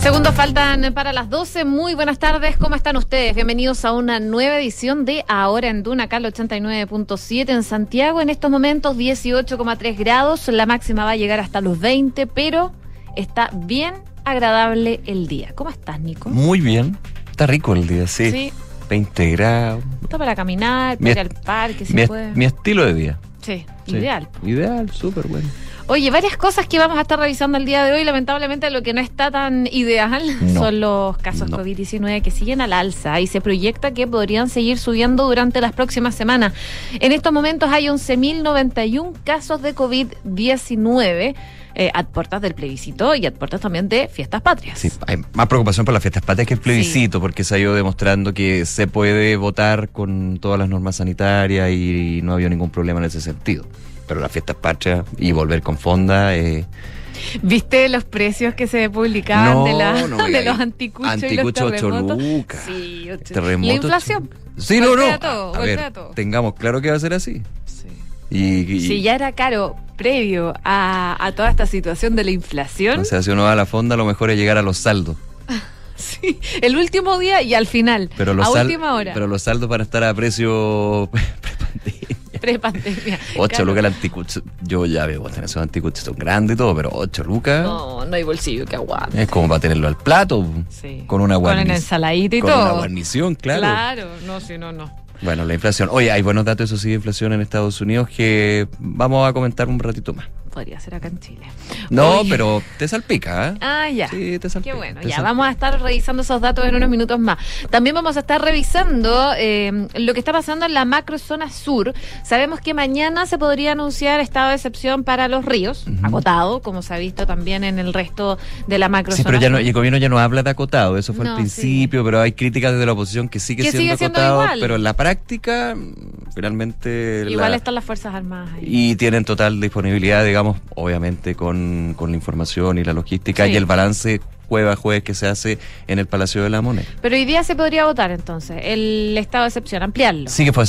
Segundos faltan para las 12. Muy buenas tardes, ¿cómo están ustedes? Bienvenidos a una nueva edición de Ahora en Duna, acá al 89.7 en Santiago. En estos momentos 18,3 grados, la máxima va a llegar hasta los 20, pero está bien agradable el día. ¿Cómo estás, Nico? Muy bien, está rico el día, sí. Sí. 20 grados. Está para caminar, para ir al parque, si puede. Mi estilo de día. Sí, ideal. Ideal, súper bueno. Oye, varias cosas que vamos a estar revisando el día de hoy. Lamentablemente lo que no está tan ideal son los casos COVID-19 que siguen al alza y se proyecta que podrían seguir subiendo durante las próximas semanas. En estos momentos hay 11.091 casos de COVID-19 a puertas del plebiscito y a puertas también de fiestas patrias. Sí, hay más preocupación por las fiestas patrias que el plebiscito, porque se ha ido demostrando que se puede votar con todas las normas sanitarias y no había ningún problema en ese sentido. Pero las fiestas patrias y volver con fonda. ¿Viste los precios que se publicaban de los anticuchos? Anticuchos 8 lucas. Sí, 8. Terremotos. La inflación. Sí, golpea todo, a ver, tengamos claro que va a ser así. Sí. Y ya era caro previo a toda esta situación de la inflación. O sea, si uno va a la fonda, lo mejor es llegar a los saldos. Sí, el último día y al final, a última hora. Pero los saldos van a estar a precio prepandemia. 8 lucas el anticucho. Yo ya veo, esos anticuchos son grandes y todo, pero 8 lucas. No hay bolsillo que aguante. Es como para tenerlo al plato. Sí. Con una guarnición. Con ensaladita y todo. Con una guarnición, claro. Claro, no. Bueno, la inflación. Oye, hay buenos datos, eso sí, de inflación en Estados Unidos que vamos a comentar un ratito más. Podría ser acá en Chile. No, pero te salpica, ¿eh? Ah, ya. Sí, te salpica. Qué bueno, ya vamos a estar revisando esos datos en unos minutos más. También vamos a estar revisando lo que está pasando en la macrozona sur. Sabemos que mañana se podría anunciar estado de excepción para Los Ríos, acotado, como se ha visto también en el resto de la macrozona. Sí, pero ya el gobierno ya no habla de acotado, eso fue al principio, sí. Pero hay críticas desde la oposición que sigue siendo acotado, pero en la práctica, finalmente... Igual están las Fuerzas Armadas ahí. Y tienen total disponibilidad, digamos, obviamente con la información y la logística y el balance jueves a jueves que se hace en el Palacio de la Moneda. Pero hoy día se podría votar entonces el estado de excepción, ampliarlo. Sí, que fue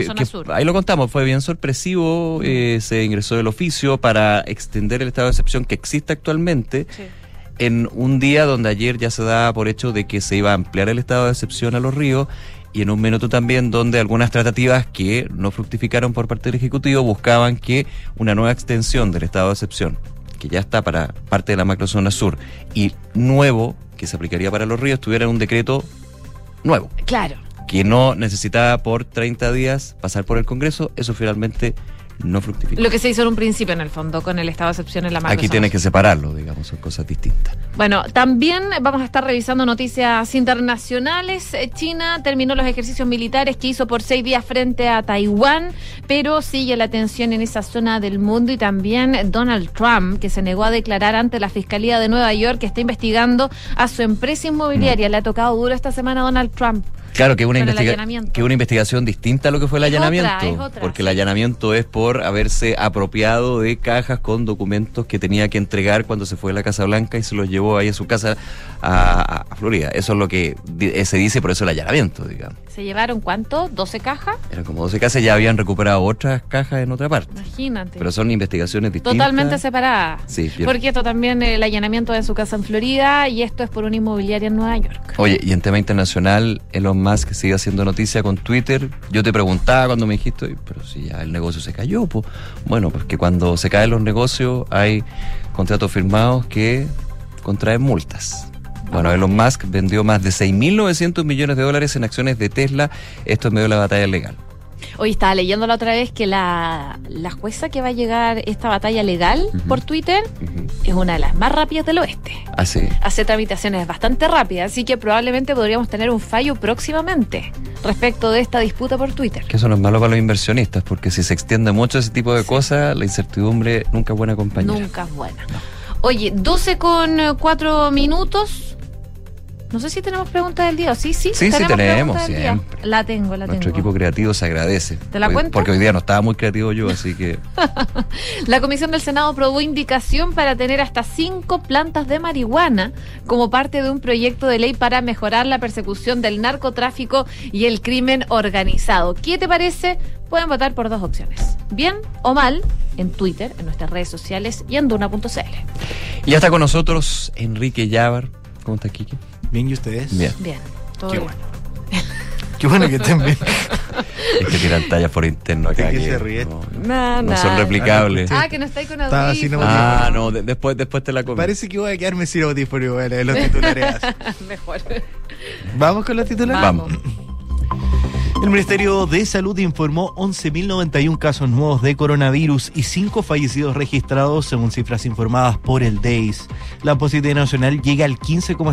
ahí lo contamos, fue bien sorpresivo, se ingresó el oficio para extender el estado de excepción que existe actualmente. Sí. En un día donde ayer ya se daba por hecho de que se iba a ampliar el estado de excepción a Los Ríos, y en un minuto también donde algunas tratativas que no fructificaron por parte del Ejecutivo buscaban que una nueva extensión del estado de excepción, que ya está para parte de la macrozona sur, y nuevo, que se aplicaría para Los Ríos, tuviera un decreto nuevo. Claro. Que no necesitaba por 30 días pasar por el Congreso, eso finalmente no fructificó. Lo que se hizo en un principio, en el fondo, con el estado de excepción en la macrozona. Aquí tienes que separarlo, digamos, son cosas distintas. Bueno, también vamos a estar revisando noticias internacionales. China terminó los ejercicios militares que hizo por 6 días frente a Taiwán, pero sigue la tensión en esa zona del mundo, y también Donald Trump, que se negó a declarar ante la Fiscalía de Nueva York, que está investigando a su empresa inmobiliaria. Le ha tocado duro esta semana a Donald Trump. Claro, que una investigación distinta a lo que fue el allanamiento, es otra, porque el allanamiento es por haberse apropiado de cajas con documentos que tenía que entregar cuando se fue a la Casa Blanca y se los llevó ahí a su casa a Florida. Eso es lo que se dice, por eso el allanamiento, digamos. ¿Se llevaron cuánto? ¿12 cajas? Eran como 12 cajas, ya habían recuperado otras cajas en otra parte. Imagínate. Pero son investigaciones distintas. Totalmente separadas. Sí, bien. Porque esto también, el allanamiento de su casa en Florida, y esto es por una inmobiliaria en Nueva York. Oye, y en tema internacional, Elon Musk sigue haciendo noticia con Twitter. Yo te preguntaba cuando me dijiste, pero si ya el negocio se cayó, pues. Bueno, porque cuando se caen los negocios hay contratos firmados que contraen multas. Bueno, Elon Musk vendió más de 6.900 millones de dólares en acciones de Tesla, esto en medio de la batalla legal. Hoy estaba leyendo la otra vez que la jueza que va a llegar esta batalla legal por Twitter es una de las más rápidas del oeste. Ah, sí. Hace tramitaciones bastante rápidas, así que probablemente podríamos tener un fallo próximamente respecto de esta disputa por Twitter. Que eso no es malo para los inversionistas, porque si se extiende mucho ese tipo de cosas, la incertidumbre nunca es buena compañera. Nunca es buena. No. Oye, 12:04. No sé si tenemos preguntas del día. Sí, tenemos siempre. La tengo. Nuestro equipo creativo se agradece. ¿Te la cuento? Porque hoy día no estaba muy creativo yo, así que... La Comisión del Senado aprobó indicación para tener hasta 5 plantas de marihuana como parte de un proyecto de ley para mejorar la persecución del narcotráfico y el crimen organizado. ¿Qué te parece? Pueden votar por 2 opciones. Bien o mal, en Twitter, en nuestras redes sociales y en Duna.cl. Y ya está con nosotros Enrique Llávar, ¿Cómo está Kiki? Bien, ¿y ustedes? Bien. Bien, todo Qué bien. bueno. Qué bueno que estén bien. Es que tiran tallas por interno acá. ¿De qué que se ríe? no son replicables. Que no estáis con Estaba sin audífonos. No, después te la comí. Parece que voy a quedarme sin audífono en los titulares. Mejor. ¿Vamos con los titulares? Vamos. El Ministerio de Salud informó 11.091 casos nuevos de coronavirus y 5 fallecidos registrados según cifras informadas por el DEIS. La positividad nacional llega al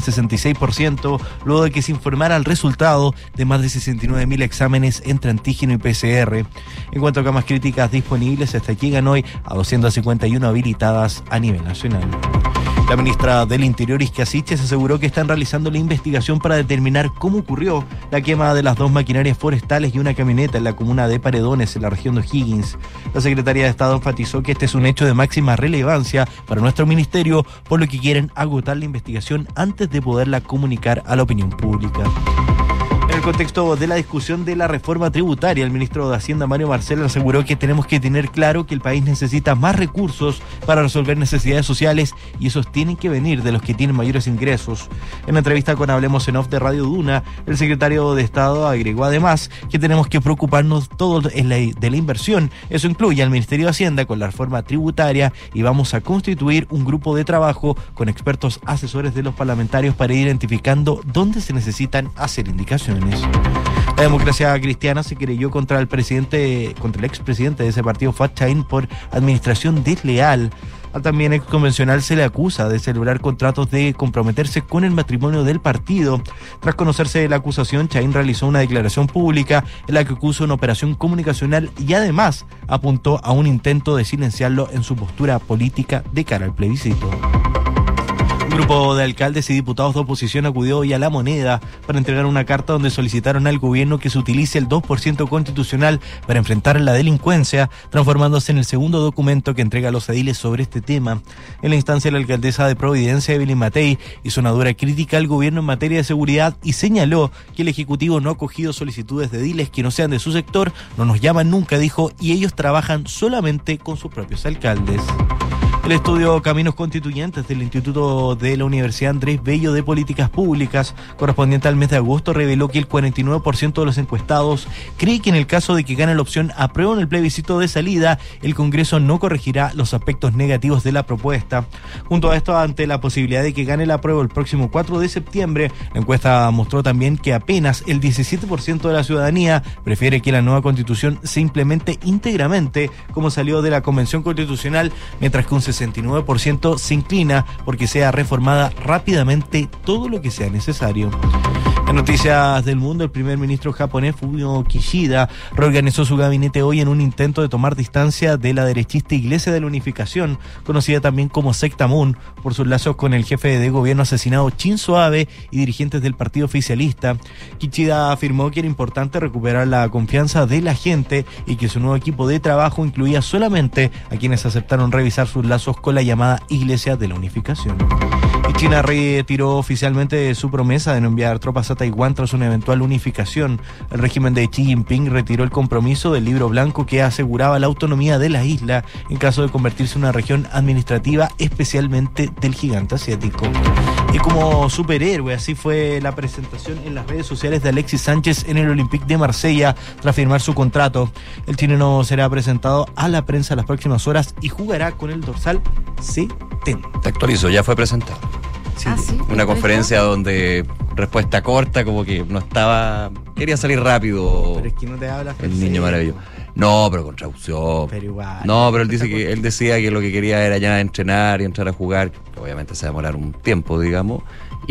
15,66% luego de que se informara el resultado de más de 69.000 exámenes entre antígeno y PCR. En cuanto a camas críticas disponibles, estas llegan hoy a 251 habilitadas a nivel nacional. La ministra del Interior, Isquia Siches, aseguró que están realizando la investigación para determinar cómo ocurrió la quema de las 2 maquinarias forestales y una camioneta en la comuna de Paredones, en la región de O'Higgins. La Secretaría de Estado enfatizó que este es un hecho de máxima relevancia para nuestro ministerio, por lo que quieren agotar la investigación antes de poderla comunicar a la opinión pública. En el contexto de la discusión de la reforma tributaria, el ministro de Hacienda, Mario Marcel, aseguró que tenemos que tener claro que el país necesita más recursos para resolver necesidades sociales y esos tienen que venir de los que tienen mayores ingresos. En la entrevista con Hablemos en Off de Radio Duna, el secretario de Estado agregó además que tenemos que preocuparnos todos de la inversión. Eso incluye al Ministerio de Hacienda con la reforma tributaria y vamos a constituir un grupo de trabajo con expertos asesores de los parlamentarios para ir identificando dónde se necesitan hacer indicaciones. La Democracia Cristiana se querelló contra el expresidente de ese partido, Fuad Chahín, por administración desleal. Al también ex convencional se le acusa de celebrar contratos de comprometerse con el matrimonio del partido. Tras conocerse la acusación, Chahín realizó una declaración pública en la que acusó una operación comunicacional y además apuntó a un intento de silenciarlo en su postura política de cara al plebiscito. Un grupo de alcaldes y diputados de oposición acudió hoy a La Moneda para entregar una carta donde solicitaron al gobierno que se utilice el 2% constitucional para enfrentar la delincuencia, transformándose en el segundo documento que entrega a los ediles sobre este tema. En la instancia, la alcaldesa de Providencia, Evelyn Matei, hizo una dura crítica al gobierno en materia de seguridad y señaló que el Ejecutivo no ha acogido solicitudes de ediles que no sean de su sector, no nos llaman nunca, dijo, y ellos trabajan solamente con sus propios alcaldes. El estudio Caminos Constituyentes del Instituto de la Universidad Andrés Bello de Políticas Públicas, correspondiente al mes de agosto, reveló que el 49% de los encuestados cree que en el caso de que gane la opción apruebo en el plebiscito de salida, el Congreso no corregirá los aspectos negativos de la propuesta. Junto a esto, ante la posibilidad de que gane el apruebo el próximo 4 de septiembre, la encuesta mostró también que apenas el 17% de la ciudadanía prefiere que la nueva Constitución se implemente íntegramente, como salió de la Convención Constitucional, mientras que un 69% se inclina porque sea reformada rápidamente todo lo que sea necesario. En noticias del mundo, el primer ministro japonés Fumio Kishida reorganizó su gabinete hoy en un intento de tomar distancia de la derechista Iglesia de la Unificación, conocida también como Secta Moon, por sus lazos con el jefe de gobierno asesinado Shinzo Abe y dirigentes del partido oficialista. Kishida afirmó que era importante recuperar la confianza de la gente y que su nuevo equipo de trabajo incluía solamente a quienes aceptaron revisar sus lazos con la llamada Iglesia de la Unificación. Y China retiró oficialmente su promesa de no enviar tropas a Taiwán tras una eventual unificación. El régimen de Xi Jinping retiró el compromiso del libro blanco que aseguraba la autonomía de la isla en caso de convertirse en una región administrativa, especialmente del gigante asiático. Y como superhéroe, así fue la presentación en las redes sociales de Alexis Sánchez en el Olympique de Marsella tras firmar su contrato. El chileno será presentado a la prensa en las próximas horas y jugará con el dorsal 70. Te actualizo, ya fue presentado. Sí. ¿Sí? Una conferencia donde respuesta corta, como que no estaba, quería salir rápido. Pero es que no te habla el niño maravilloso. No, pero con traducción. Pero igual. No, pero él decía que lo que quería era ya entrenar y entrar a jugar, que obviamente se va a demorar un tiempo, digamos,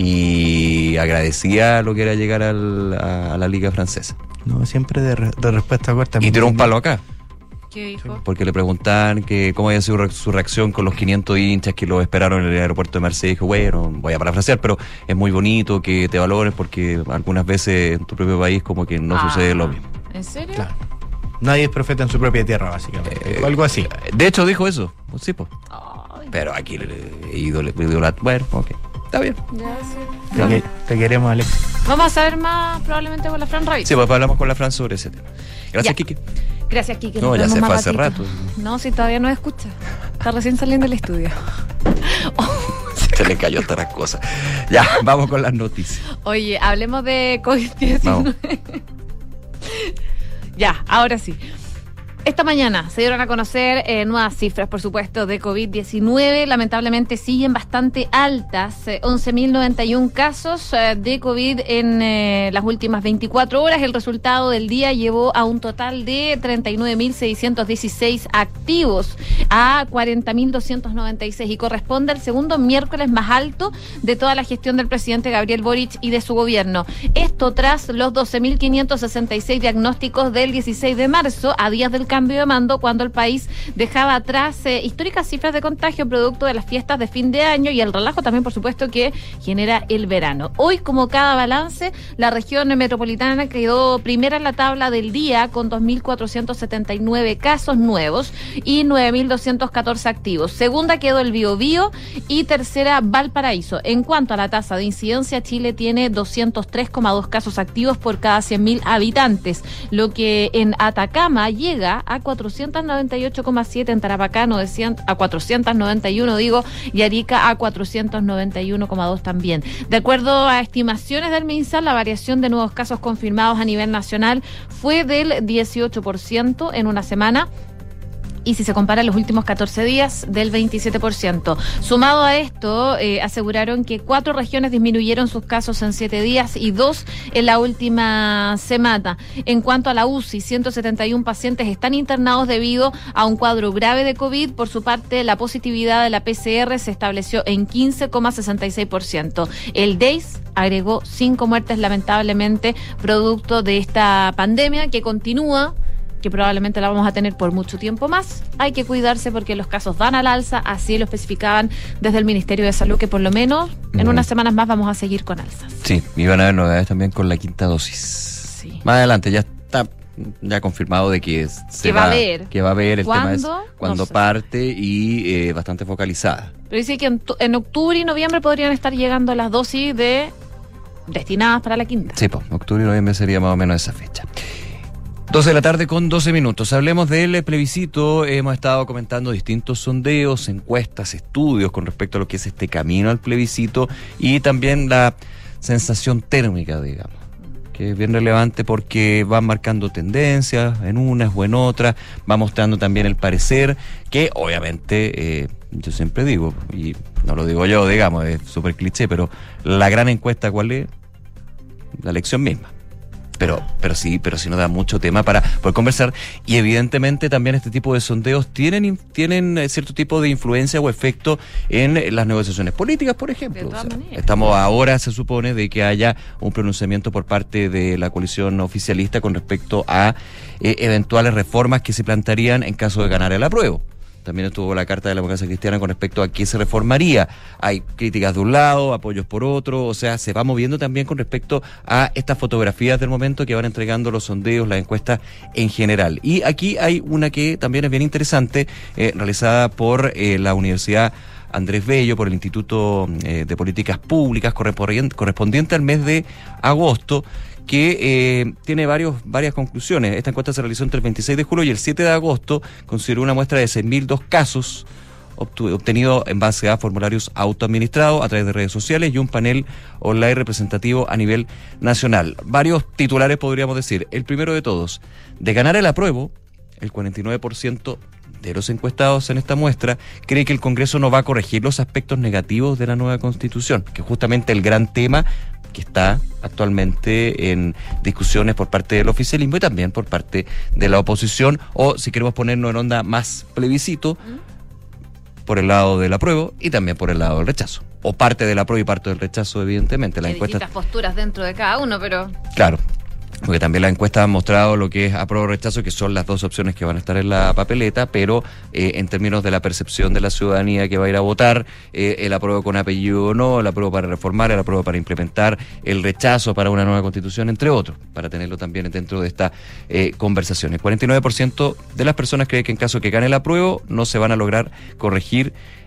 y agradecía lo que era llegar a la liga francesa. No, siempre de respuesta corta. Y tiró un palo acá. ¿Qué dijo? Porque le preguntaban que cómo había sido su reacción con los 500 hinchas que lo esperaron en el aeropuerto de Marsella. Y dijo, bueno, voy a parafrasear, pero es muy bonito que te valores porque algunas veces en tu propio país como que no sucede lo mismo. ¿En serio? Claro. Nadie es profeta en su propia tierra, básicamente. Algo así. De hecho, dijo eso. Sí, pues. Pero aquí bueno, ok. Está bien. Ya sé. Te queremos, Alex. Vamos a saber más probablemente con la Fran Ravich. Sí, pues hablamos con la Fran sobre ese tema. Gracias, Ya. Kiki. Gracias, Kiki. No, ya se fue hace rato. No, si todavía no escucha. Está recién saliendo del estudio. Se le cayó hasta las cosas. Ya, vamos con las noticias. Oye, hablemos de COVID-19. Ya, ahora sí. Esta mañana se dieron a conocer nuevas cifras, por supuesto, de COVID-19. Lamentablemente siguen bastante altas. 11.091 casos de COVID en las últimas 24 horas. El resultado del día llevó a un total de 39.616 activos a 40.296 y corresponde al segundo miércoles más alto de toda la gestión del presidente Gabriel Boric y de su gobierno. Esto tras los 12.566 diagnósticos del 16 de marzo, a días del cambio de mando, cuando el país dejaba atrás históricas cifras de contagio producto de las fiestas de fin de año y el relajo también, por supuesto, que genera el verano. Hoy, como cada balance, la región metropolitana quedó primera en la tabla del día con 2.479 casos nuevos y 9.214 activos. Segunda quedó el Biobío y tercera Valparaíso. En cuanto a la tasa de incidencia, Chile tiene 203,2 casos activos por cada 100.000 habitantes, lo que en Atacama llega a 498,7, en Tarapacá a 491, y Arica a 491,2 también. De acuerdo a estimaciones del MinSal, la variación de nuevos casos confirmados a nivel nacional fue del 18% en una semana, y si se compara los últimos 14 días, del 27%. Sumado a esto, aseguraron que 4 regiones disminuyeron sus casos en 7 días y 2 en la última semana. En cuanto a la UCI, 171 pacientes están internados debido a un cuadro grave de COVID. Por su parte, la positividad de la PCR se estableció en 15,66%. El DEIS agregó 5 muertes, lamentablemente, producto de esta pandemia que continúa, que probablemente la vamos a tener por mucho tiempo más. Hay que cuidarse porque los casos van al alza, así lo especificaban desde el Ministerio de Salud, que por lo menos en unas semanas más vamos a seguir con alzas. Sí, y van a haber novedades también con la quinta dosis. Sí. Más adelante ya está confirmado de que va a haber el tema es cuando no sé. Parte y bastante focalizada. Pero dice que en octubre y noviembre podrían estar llegando las dosis destinadas para la quinta. Sí, pues octubre y noviembre sería más o menos esa fecha. 12 de la tarde con 12 minutos. Hablemos del plebiscito. Hemos estado comentando distintos sondeos, encuestas, estudios con respecto a lo que es este camino al plebiscito y también la sensación térmica, digamos, que es bien relevante porque van marcando tendencias en unas o en otras, va mostrando también el parecer, que obviamente yo siempre digo, y no lo digo yo, digamos, es súper cliché, pero la gran encuesta, ¿cuál es? La elección misma. Pero sí nos da mucho tema para poder conversar, y evidentemente también este tipo de sondeos tienen cierto tipo de influencia o efecto en las negociaciones políticas, por ejemplo. Estamos ahora, se supone, de que haya un pronunciamiento por parte de la coalición oficialista con respecto a eventuales reformas que se plantearían en caso de ganar el apruebo. También estuvo la Carta de la Democracia Cristiana con respecto a qué se reformaría. Hay críticas de un lado, apoyos por otro, o sea, se va moviendo también con respecto a estas fotografías del momento que van entregando los sondeos, las encuestas en general. Y aquí hay una que también es bien interesante, realizada por la Universidad Andrés Bello, por el Instituto de Políticas Públicas, correspondiente al mes de agosto, que tiene varias conclusiones. Esta encuesta se realizó entre el 26 de julio y el 7 de agosto, consideró una muestra de 6.002 casos obtenidos en base a formularios autoadministrados a través de redes sociales y un panel online representativo a nivel nacional. Varios titulares podríamos decir. El primero de todos: de ganar el apruebo, el 49% de los encuestados en esta muestra cree que el Congreso no va a corregir los aspectos negativos de la nueva Constitución, que es justamente el gran tema que está actualmente en discusiones por parte del oficialismo y también por parte de la oposición, o si queremos ponernos en onda más plebiscito, por el lado del apruebo y también por el lado del rechazo, o parte del apruebo y parte del rechazo, evidentemente. Hay distintas posturas dentro de cada uno, pero... Claro, porque también la encuesta ha mostrado lo que es apruebo o rechazo, que son las dos opciones que van a estar en la papeleta, pero en términos de la percepción de la ciudadanía que va a ir a votar, el apruebo con apellido o no, el apruebo para reformar, el apruebo para implementar, el rechazo para una nueva constitución, entre otros, para tenerlo también dentro de esta conversación. El 49% de las personas cree que en caso que gane el apruebo no se van a lograr corregir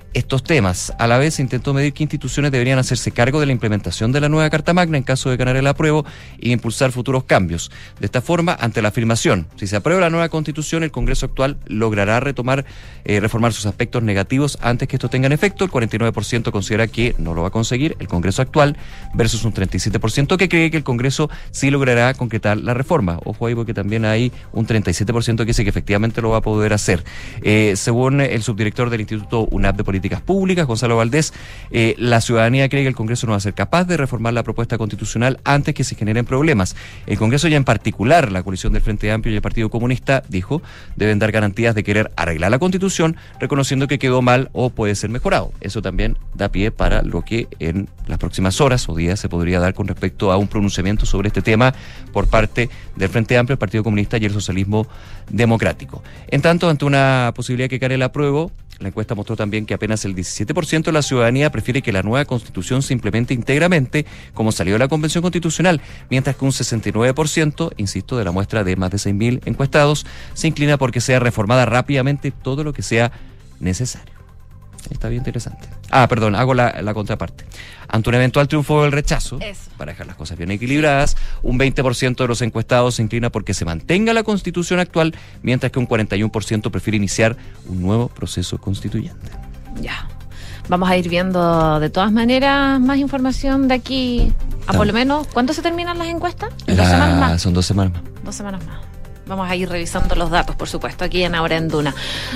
estos temas. A la vez se intentó medir qué instituciones deberían hacerse cargo de la implementación de la nueva Carta Magna en caso de ganar el apruebo e impulsar futuros cambios. De esta forma, ante la afirmación, si se aprueba la nueva Constitución, el Congreso actual logrará reformar sus aspectos negativos antes que esto tenga efecto. El 49% considera que no lo va a conseguir el Congreso actual versus un 37% que cree que el Congreso sí logrará concretar la reforma. Ojo ahí, porque también hay un 37% que dice que efectivamente lo va a poder hacer. Según el subdirector del Instituto UNAP de Políticas Públicas, Gonzalo Valdés, la ciudadanía cree que el Congreso no va a ser capaz de reformar la propuesta constitucional antes que se generen problemas. El Congreso, y en particular la coalición del Frente Amplio y el Partido Comunista, dijo, deben dar garantías de querer arreglar la Constitución, reconociendo que quedó mal o puede ser mejorado. Eso también da pie para lo que en las próximas horas o días se podría dar con respecto a un pronunciamiento sobre este tema por parte del Frente Amplio, el Partido Comunista y el Socialismo Democrático. En tanto, ante una posibilidad que gane el apruebo, la encuesta mostró también que apenas el 17% de la ciudadanía prefiere que la nueva Constitución se implemente íntegramente como salió de la Convención Constitucional, mientras que un 69%, insisto, de la muestra de más de 6.000 encuestados, se inclina porque sea reformada rápidamente todo lo que sea necesario. Está bien interesante. Hago la contraparte. Ante un eventual triunfo del rechazo, para dejar las cosas bien equilibradas, un 20% de los encuestados se inclina porque se mantenga la Constitución actual, mientras que un 41% prefiere iniciar un nuevo proceso constituyente. Ya. Vamos a ir viendo de todas maneras más información de aquí a por lo menos. ¿Cuándo se terminan las encuestas? ¿2 semanas más? Son 2 semanas más. 2 semanas más. Vamos a ir revisando los datos, por supuesto, aquí en Ahora en Duna.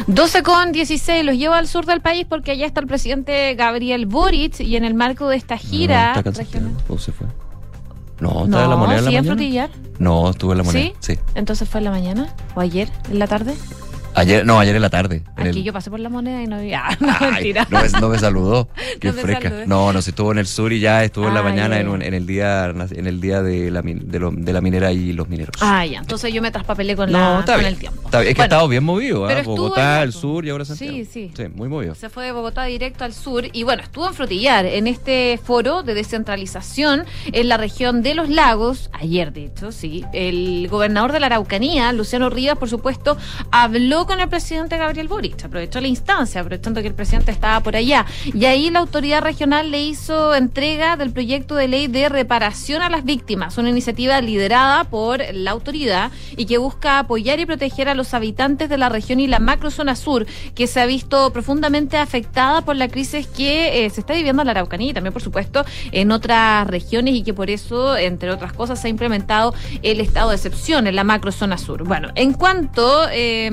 12:16, los llevo al sur del país porque allá está el presidente Gabriel Boric y en el marco de esta gira regional. ¿O se fue? No, estaba en La Moneda en la mañana. ¿Sí, en Frutillar? No, estuve en La Moneda. ¿Sí? Entonces fue en la mañana o ayer, en la tarde. Ayer en la tarde. Aquí yo pasé por La Moneda y no vi. Mentira. No me saludó. Qué fresca. No, se estuvo en el sur y ya estuvo en la mañana yeah. en el día de la minera y los mineros. Ya. Entonces yo me traspapelé con el tiempo. Es que ha estado bien movido, Bogotá, el sur y ahora Santiago. Sí, muy movido. Se fue de Bogotá directo al sur y estuvo en Frutillar, en este foro de descentralización en la región de los lagos. Ayer, de hecho, sí. El gobernador de la Araucanía, Luciano Rivas, por supuesto, habló con el presidente Gabriel Boric, aprovechó la instancia, aprovechando que el presidente estaba por allá, y ahí la autoridad regional le hizo entrega del proyecto de ley de reparación a las víctimas, una iniciativa liderada por la autoridad y que busca apoyar y proteger a los habitantes de la región y la macrozona sur, que se ha visto profundamente afectada por la crisis que se está viviendo en la Araucanía y también, por supuesto, en otras regiones, y que por eso, entre otras cosas, se ha implementado el estado de excepción en la macrozona sur. Bueno, en cuanto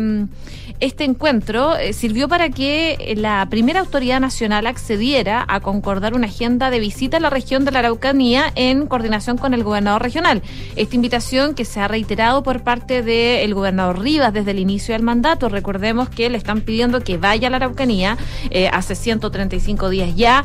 este encuentro sirvió para que la primera autoridad nacional accediera a concordar una agenda de visita a la región de la Araucanía en coordinación con el gobernador regional. Esta invitación, que se ha reiterado por parte del gobernador Rivas desde el inicio del mandato, recordemos que le están pidiendo que vaya a la Araucanía hace 135 días ya,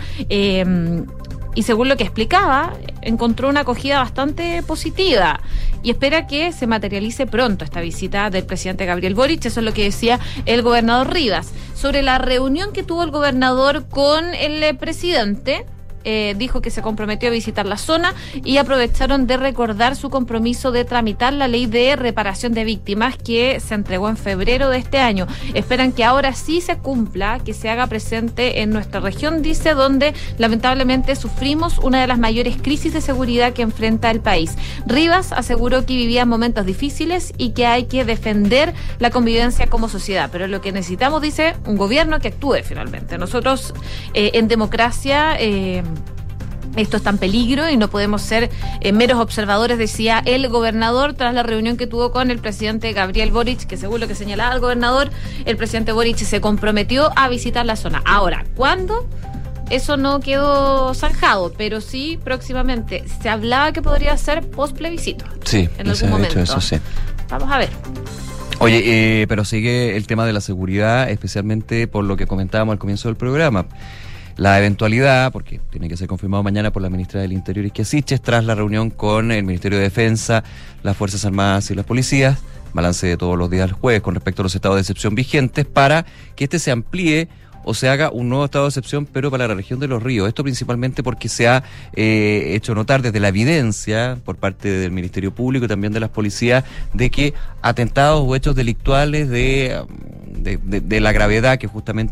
y según lo que explicaba, encontró una acogida bastante positiva y espera que se materialice pronto esta visita del presidente Gabriel Boric. Eso es lo que decía el gobernador Rivas. Sobre la reunión que tuvo el gobernador con el presidente, dijo que se comprometió a visitar la zona y aprovecharon de recordar su compromiso de tramitar la ley de reparación de víctimas que se entregó en febrero de este año. Esperan que ahora sí se cumpla, que se haga presente en nuestra región, dice, donde lamentablemente sufrimos una de las mayores crisis de seguridad que enfrenta el país. Rivas aseguró que vivía momentos difíciles y que hay que defender la convivencia como sociedad, pero lo que necesitamos, dice, un gobierno que actúe finalmente. Nosotros en democracia esto está en peligro y no podemos ser meros observadores, decía el gobernador tras la reunión que tuvo con el presidente Gabriel Boric, que según lo que señalaba el gobernador, el presidente Boric se comprometió a visitar la zona. Ahora, ¿cuándo? Eso no quedó zanjado, pero sí próximamente. Se hablaba que podría ser post plebiscito. Sí, en algún momento. Eso, sí. Vamos a ver. Oye, pero sigue el tema de la seguridad, especialmente por lo que comentábamos al comienzo del programa. La eventualidad, porque tiene que ser confirmado mañana por la ministra del Interior, Isquia Siches, tras la reunión con el Ministerio de Defensa, las Fuerzas Armadas y las policías, balance de todos los días del jueves con respecto a los estados de excepción vigentes, para que este se amplíe o se haga un nuevo estado de excepción, pero para la región de Los Ríos. Esto principalmente porque se ha hecho notar desde la evidencia por parte del Ministerio Público y también de las policías de que atentados o hechos delictuales de la gravedad que justamente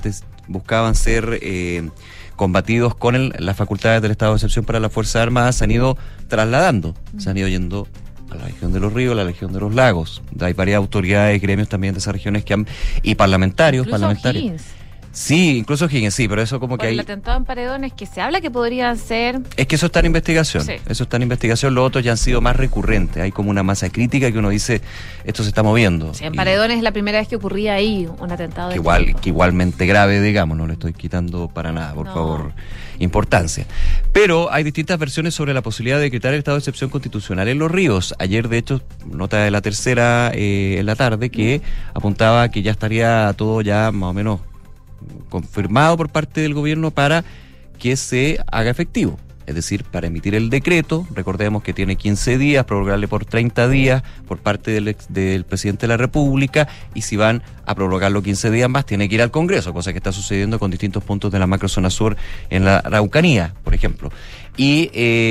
buscaban ser combatidos con las facultades del estado de excepción para las Fuerzas Armadas, se han ido trasladando, se han ido yendo a la región de los ríos, a la región de los lagos. Hay varias autoridades, gremios también de esas regiones y parlamentarios. Higgins. Sí, incluso Higgins, sí, pero eso como por que el atentado en Paredones, que se habla que podrían ser... Es que eso está en investigación, eso está en investigación, los otros ya han sido más recurrentes, hay como una masa crítica que uno dice, esto se está moviendo. Sí, en Paredones es la primera vez que ocurría ahí un atentado de que igualmente grave, digamos, no le estoy quitando para nada, por favor, importancia. Pero hay distintas versiones sobre la posibilidad de decretar el estado de excepción constitucional en Los Ríos. Ayer, de hecho, nota de la tercera en la tarde que apuntaba que ya estaría todo ya más o menos confirmado por parte del gobierno para que se haga efectivo. Es decir, para emitir el decreto, recordemos que tiene 15 días, prorrogarle por 30 días por parte del presidente de la República, y si van a prorrogarlo 15 días más, tiene que ir al Congreso, cosa que está sucediendo con distintos puntos de la macrozona sur en la Araucanía, por ejemplo. Y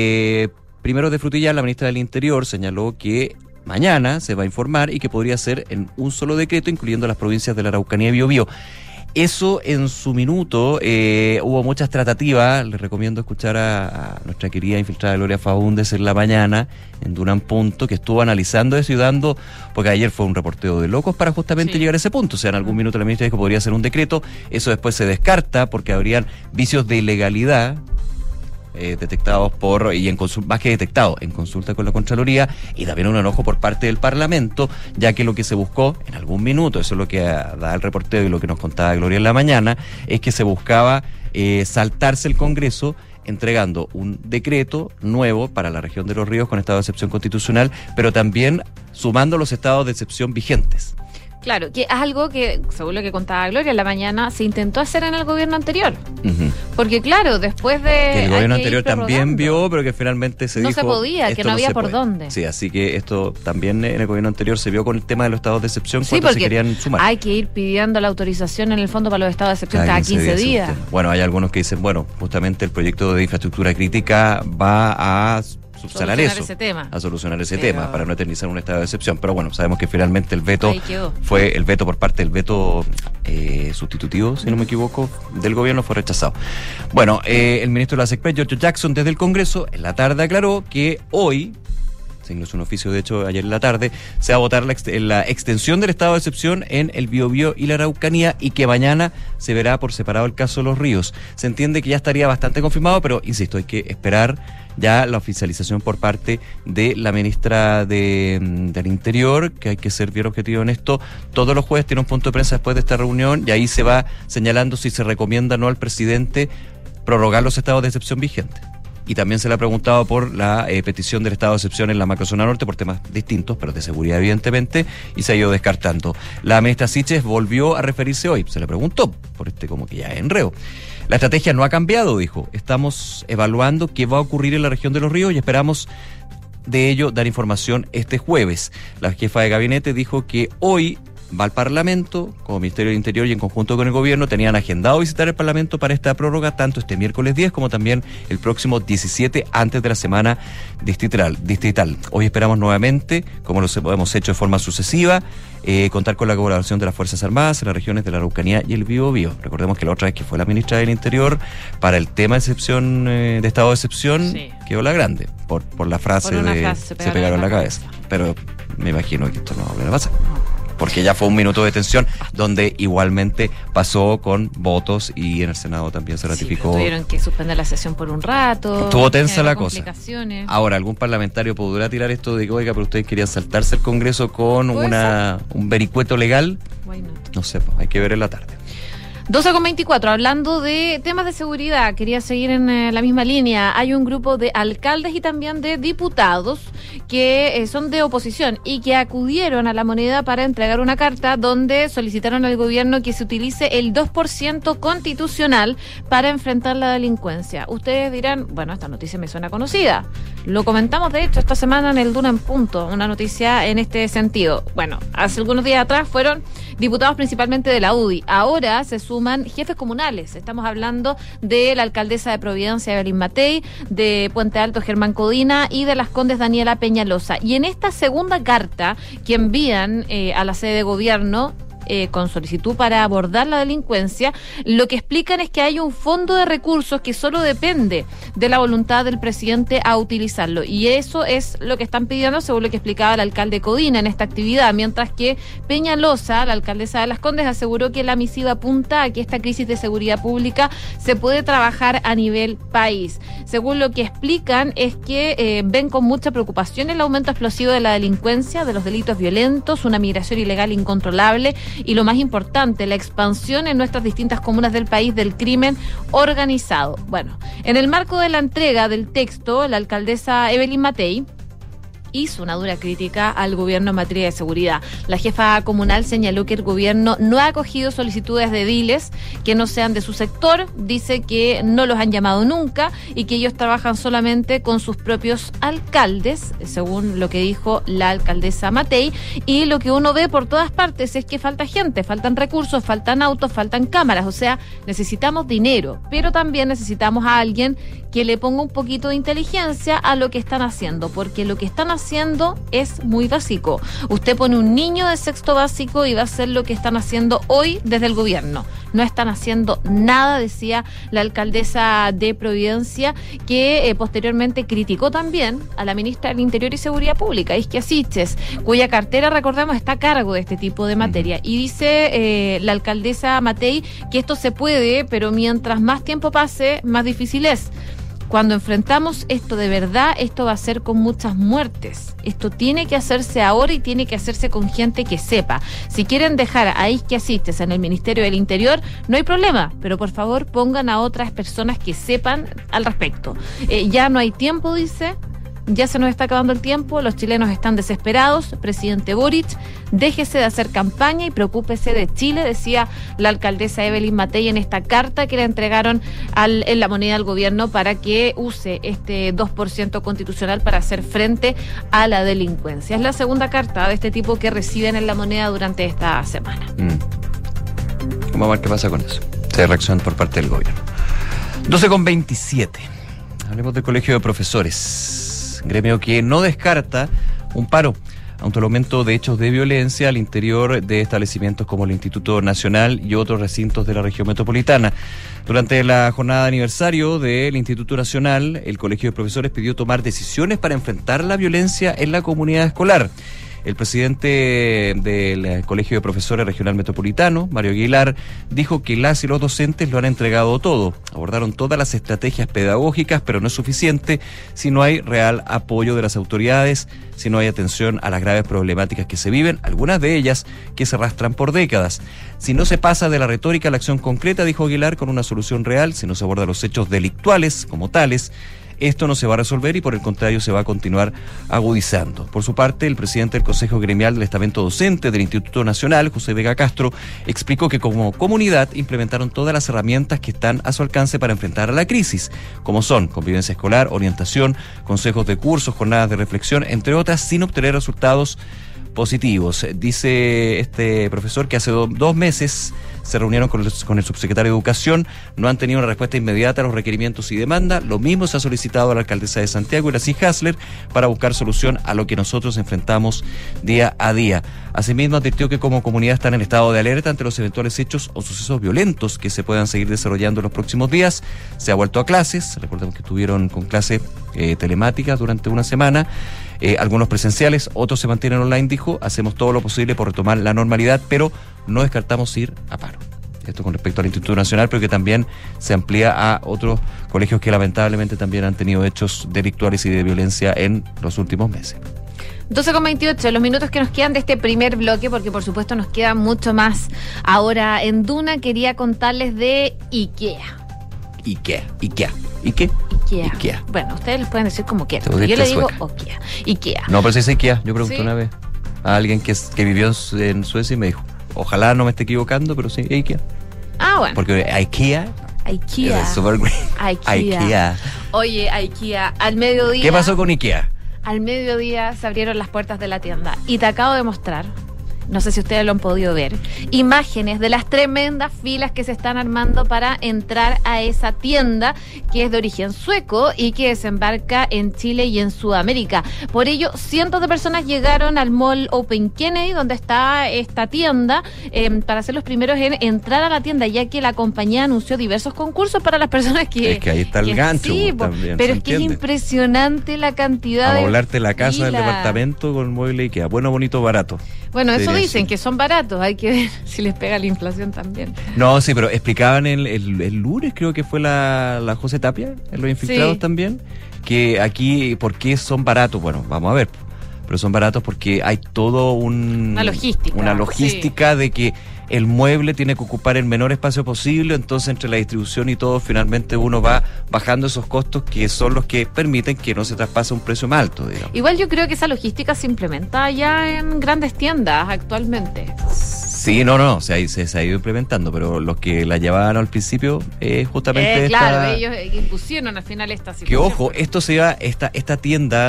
primero de Frutillar, la ministra del Interior señaló que mañana se va a informar y que podría ser en un solo decreto, incluyendo las provincias de la Araucanía y Biobío. Eso en su minuto, hubo muchas tratativas. Les recomiendo escuchar a nuestra querida infiltrada Gloria Faúndez en la mañana, en Duna en Punto, que estuvo analizando eso y dando, porque ayer fue un reporteo de locos para justamente llegar a ese punto. O sea, en algún minuto la ministra dijo que podría ser un decreto, eso después se descarta porque habrían vicios de ilegalidad detectados más que detectados, en consulta con la Contraloría, y también un enojo por parte del Parlamento, ya que lo que se buscó en algún minuto, eso es lo que da el reporteo y lo que nos contaba Gloria en la mañana, es que se buscaba saltarse el Congreso entregando un decreto nuevo para la región de Los Ríos con estado de excepción constitucional, pero también sumando los estados de excepción vigentes. Claro, que es algo que, según lo que contaba Gloria en la mañana, se intentó hacer en el gobierno anterior. Uh-huh. Porque claro, después de... Que el gobierno anterior también vio, pero que finalmente se dijo... No se podía, que no había por dónde. Sí, así que esto también en el gobierno anterior se vio con el tema de los estados de excepción cuando se querían sumar. Hay que ir pidiendo la autorización en el fondo para los estados de excepción cada 15 días. Bueno, hay algunos que dicen, justamente el proyecto de infraestructura crítica va a subsanar eso, a solucionar ese tema, para no eternizar un estado de excepción. Pero bueno, sabemos que finalmente el veto fue el veto por parte del veto sustitutivo, si no me equivoco, del gobierno, fue rechazado. Bueno, el ministro de la SECPRES, Giorgio Jackson, desde el Congreso, en la tarde aclaró que hoy, se ingresó un oficio, de hecho, ayer en la tarde, se va a votar la extensión del estado de excepción en el Biobío y la Araucanía, y que mañana se verá por separado el caso de Los Ríos. Se entiende que ya estaría bastante confirmado, pero, insisto, hay que esperar ya la oficialización por parte de la ministra del Interior, que hay que ser bien objetivo en esto. Todos los jueves tiene un punto de prensa después de esta reunión, y ahí se va señalando si se recomienda o no al presidente prorrogar los estados de excepción vigentes. Y también se le ha preguntado por la petición del estado de excepción en la macrozona norte por temas distintos, pero de seguridad evidentemente, y se ha ido descartando. La ministra Siches volvió a referirse hoy, se le preguntó por como que ya es enreo. La estrategia no ha cambiado, dijo. Estamos evaluando qué va a ocurrir en la región de Los Ríos y esperamos de ello dar información este jueves. La jefa de gabinete dijo que hoy va al Parlamento, como Ministerio del Interior y en conjunto con el gobierno, tenían agendado visitar el Parlamento para esta prórroga, tanto este miércoles 10 como también el próximo 17, antes de la semana distrital. Hoy esperamos nuevamente, como lo hemos hecho de forma sucesiva, contar con la colaboración de las Fuerzas Armadas en las regiones de la Araucanía y el Biobío. Recordemos que la otra vez que fue la ministra del Interior, para el tema de excepción, de estado de excepción, quedó la grande, por la frase se pegaron la cabeza. Pero me imagino que esto no va a pasar. Porque ya fue un minuto de tensión donde igualmente pasó con votos y en el Senado también se ratificó. Tuvieron que suspender la sesión por un rato. Estuvo tensa la cosa. Ahora, algún parlamentario podrá tirar esto de que, oiga, pero ustedes querían saltarse el Congreso con un vericueto legal. No sé, hay que ver en la tarde. 12:24, hablando de temas de seguridad, quería seguir en la misma línea. Hay un grupo de alcaldes y también de diputados que son de oposición y que acudieron a La Moneda para entregar una carta donde solicitaron al gobierno que se utilice el 2% constitucional para enfrentar la delincuencia. Ustedes dirán, bueno, esta noticia me suena conocida. Lo comentamos, de hecho, esta semana en el Duna en Punto, una noticia en este sentido. Bueno, hace algunos días atrás fueron diputados principalmente de la UDI. Ahora se suman jefes comunales. Estamos hablando de la alcaldesa de Providencia, Evelyn Matei, de Puente Alto, Germán Codina, y de Las Condes, Daniela Peñalosa. Y en esta segunda carta que envían a la sede de gobierno, con solicitud para abordar la delincuencia, lo que explican es que hay un fondo de recursos que solo depende de la voluntad del presidente a utilizarlo, y eso es lo que están pidiendo según lo que explicaba el alcalde Codina en esta actividad, mientras que Peñalosa, la alcaldesa de Las Condes, aseguró que la misiva apunta a que esta crisis de seguridad pública se puede trabajar a nivel país. Según lo que explican es que ven con mucha preocupación el aumento explosivo de la delincuencia, de los delitos violentos, una migración ilegal incontrolable y, lo más importante, la expansión en nuestras distintas comunas del país del crimen organizado. Bueno, en el marco de la entrega del texto, la alcaldesa Evelyn Matei hizo una dura crítica al gobierno en materia de seguridad. La jefa comunal señaló que el gobierno no ha acogido solicitudes de ediles que no sean de su sector, dice que no los han llamado nunca y que ellos trabajan solamente con sus propios alcaldes, según lo que dijo la alcaldesa Matei, y lo que uno ve por todas partes es que falta gente, faltan recursos, faltan autos, faltan cámaras, o sea, necesitamos dinero, pero también necesitamos a alguien que le ponga un poquito de inteligencia a lo que están haciendo, porque lo que están haciendo es muy básico. Usted pone un niño de sexto básico y va a hacer lo que están haciendo hoy desde el gobierno. No están haciendo nada, decía la alcaldesa de Providencia, que posteriormente criticó también a la ministra del Interior y Seguridad Pública, Isquia Siches, cuya cartera, recordemos, está a cargo de este tipo de materia. Y dice la alcaldesa Matei que esto se puede, pero mientras más tiempo pase, más difícil es. Cuando enfrentamos esto de verdad, esto va a ser con muchas muertes. Esto tiene que hacerse ahora y tiene que hacerse con gente que sepa. Si quieren dejar a Isquia Siches en el Ministerio del Interior, no hay problema, pero por favor pongan a otras personas que sepan al respecto. Ya no hay tiempo, dice. Ya se nos está acabando el tiempo, los chilenos están desesperados. Presidente Boric, déjese de hacer campaña y preocúpese de Chile, decía la alcaldesa Evelyn Matei en esta carta que le entregaron en la moneda al gobierno para que use este 2% constitucional para hacer frente a la delincuencia. Es la segunda carta de este tipo que reciben en la moneda durante esta semana. Vamos a ver qué pasa con eso. Se reacciona por parte del gobierno. 12:27. Hablemos del Colegio de Profesores. Gremio que no descarta un paro ante el aumento de hechos de violencia al interior de establecimientos como el Instituto Nacional y otros recintos de la región metropolitana. Durante la jornada de aniversario del Instituto Nacional, el Colegio de Profesores pidió tomar decisiones para enfrentar la violencia en la comunidad escolar. El presidente del Colegio de Profesores Regional Metropolitano, Mario Aguilar, dijo que las y los docentes lo han entregado todo. Abordaron todas las estrategias pedagógicas, pero no es suficiente si no hay real apoyo de las autoridades, si no hay atención a las graves problemáticas que se viven, algunas de ellas que se arrastran por décadas. Si no se pasa de la retórica a la acción concreta, dijo Aguilar, con una solución real, si no se abordan los hechos delictuales como tales, esto no se va a resolver y por el contrario se va a continuar agudizando. Por su parte, el presidente del Consejo Gremial del Estamento Docente del Instituto Nacional, José Vega Castro, explicó que como comunidad implementaron todas las herramientas que están a su alcance para enfrentar a la crisis, como son convivencia escolar, orientación, consejos de cursos, jornadas de reflexión, entre otras, sin obtener resultados positivos. Dice este profesor que hace 2 meses se reunieron con el subsecretario de Educación, no han tenido una respuesta inmediata a los requerimientos y demandas. Lo mismo se ha solicitado a la alcaldesa de Santiago, Iracy Hasler, para buscar solución a lo que nosotros enfrentamos día a día. Asimismo, advirtió que como comunidad están en estado de alerta ante los eventuales hechos o sucesos violentos que se puedan seguir desarrollando en los próximos días. Se ha vuelto a clases, recordemos que estuvieron con clases telemáticas durante una semana, algunos presenciales, otros se mantienen online, dijo. Hacemos todo lo posible por retomar la normalidad, pero no descartamos ir a paro. Esto con respecto al Instituto Nacional, pero que también se amplía a otros colegios que lamentablemente también han tenido hechos delictuales y de violencia en los últimos meses. 12:28, los minutos que nos quedan de este primer bloque, porque por supuesto nos queda mucho más. Ahora en Duna quería contarles de IKEA. IKEA. Bueno, ustedes les pueden decir como quieran. Yo le digo IKEA. No, pero si es IKEA. Yo pregunté una vez a alguien que vivió en Suecia y me dijo, ojalá no me esté equivocando, pero sí, IKEA. Ah, bueno. Porque IKEA es super great. IKEA. Oye, IKEA, al mediodía. ¿Qué pasó con IKEA? Al mediodía se abrieron las puertas de la tienda y te acabo de mostrar no sé si ustedes lo han podido ver, imágenes de las tremendas filas que se están armando para entrar a esa tienda que es de origen sueco y que desembarca en Chile y en Sudamérica. Por ello, cientos de personas llegaron al Mall Open Kennedy, donde está esta tienda, para ser los primeros en entrar a la tienda, ya que la compañía anunció diversos concursos para las personas que... Es que ahí está el gancho. Sí, también, pero es que es impresionante la cantidad de... Amoblarte la casa del departamento con mueble IKEA. Bueno, bonito, barato. Bueno, eso dicen, que son baratos, hay que ver si les pega la inflación también. No, sí, pero explicaban el lunes, creo que fue la José Tapia, en Los Infiltrados también, que aquí, ¿por qué son baratos? Bueno, vamos a ver, pero son baratos porque hay todo una logística de que el mueble tiene que ocupar el menor espacio posible, entonces entre la distribución y todo, finalmente uno va bajando esos costos que son los que permiten que no se traspase un precio más alto, digamos. Igual yo creo que esa logística se implementa ya en grandes tiendas actualmente. Sí, no, se ha ido implementando, pero los que la llevaban al principio justamente claro, ellos impusieron al final esta situación. Que ojo, esto se iba, esta tienda,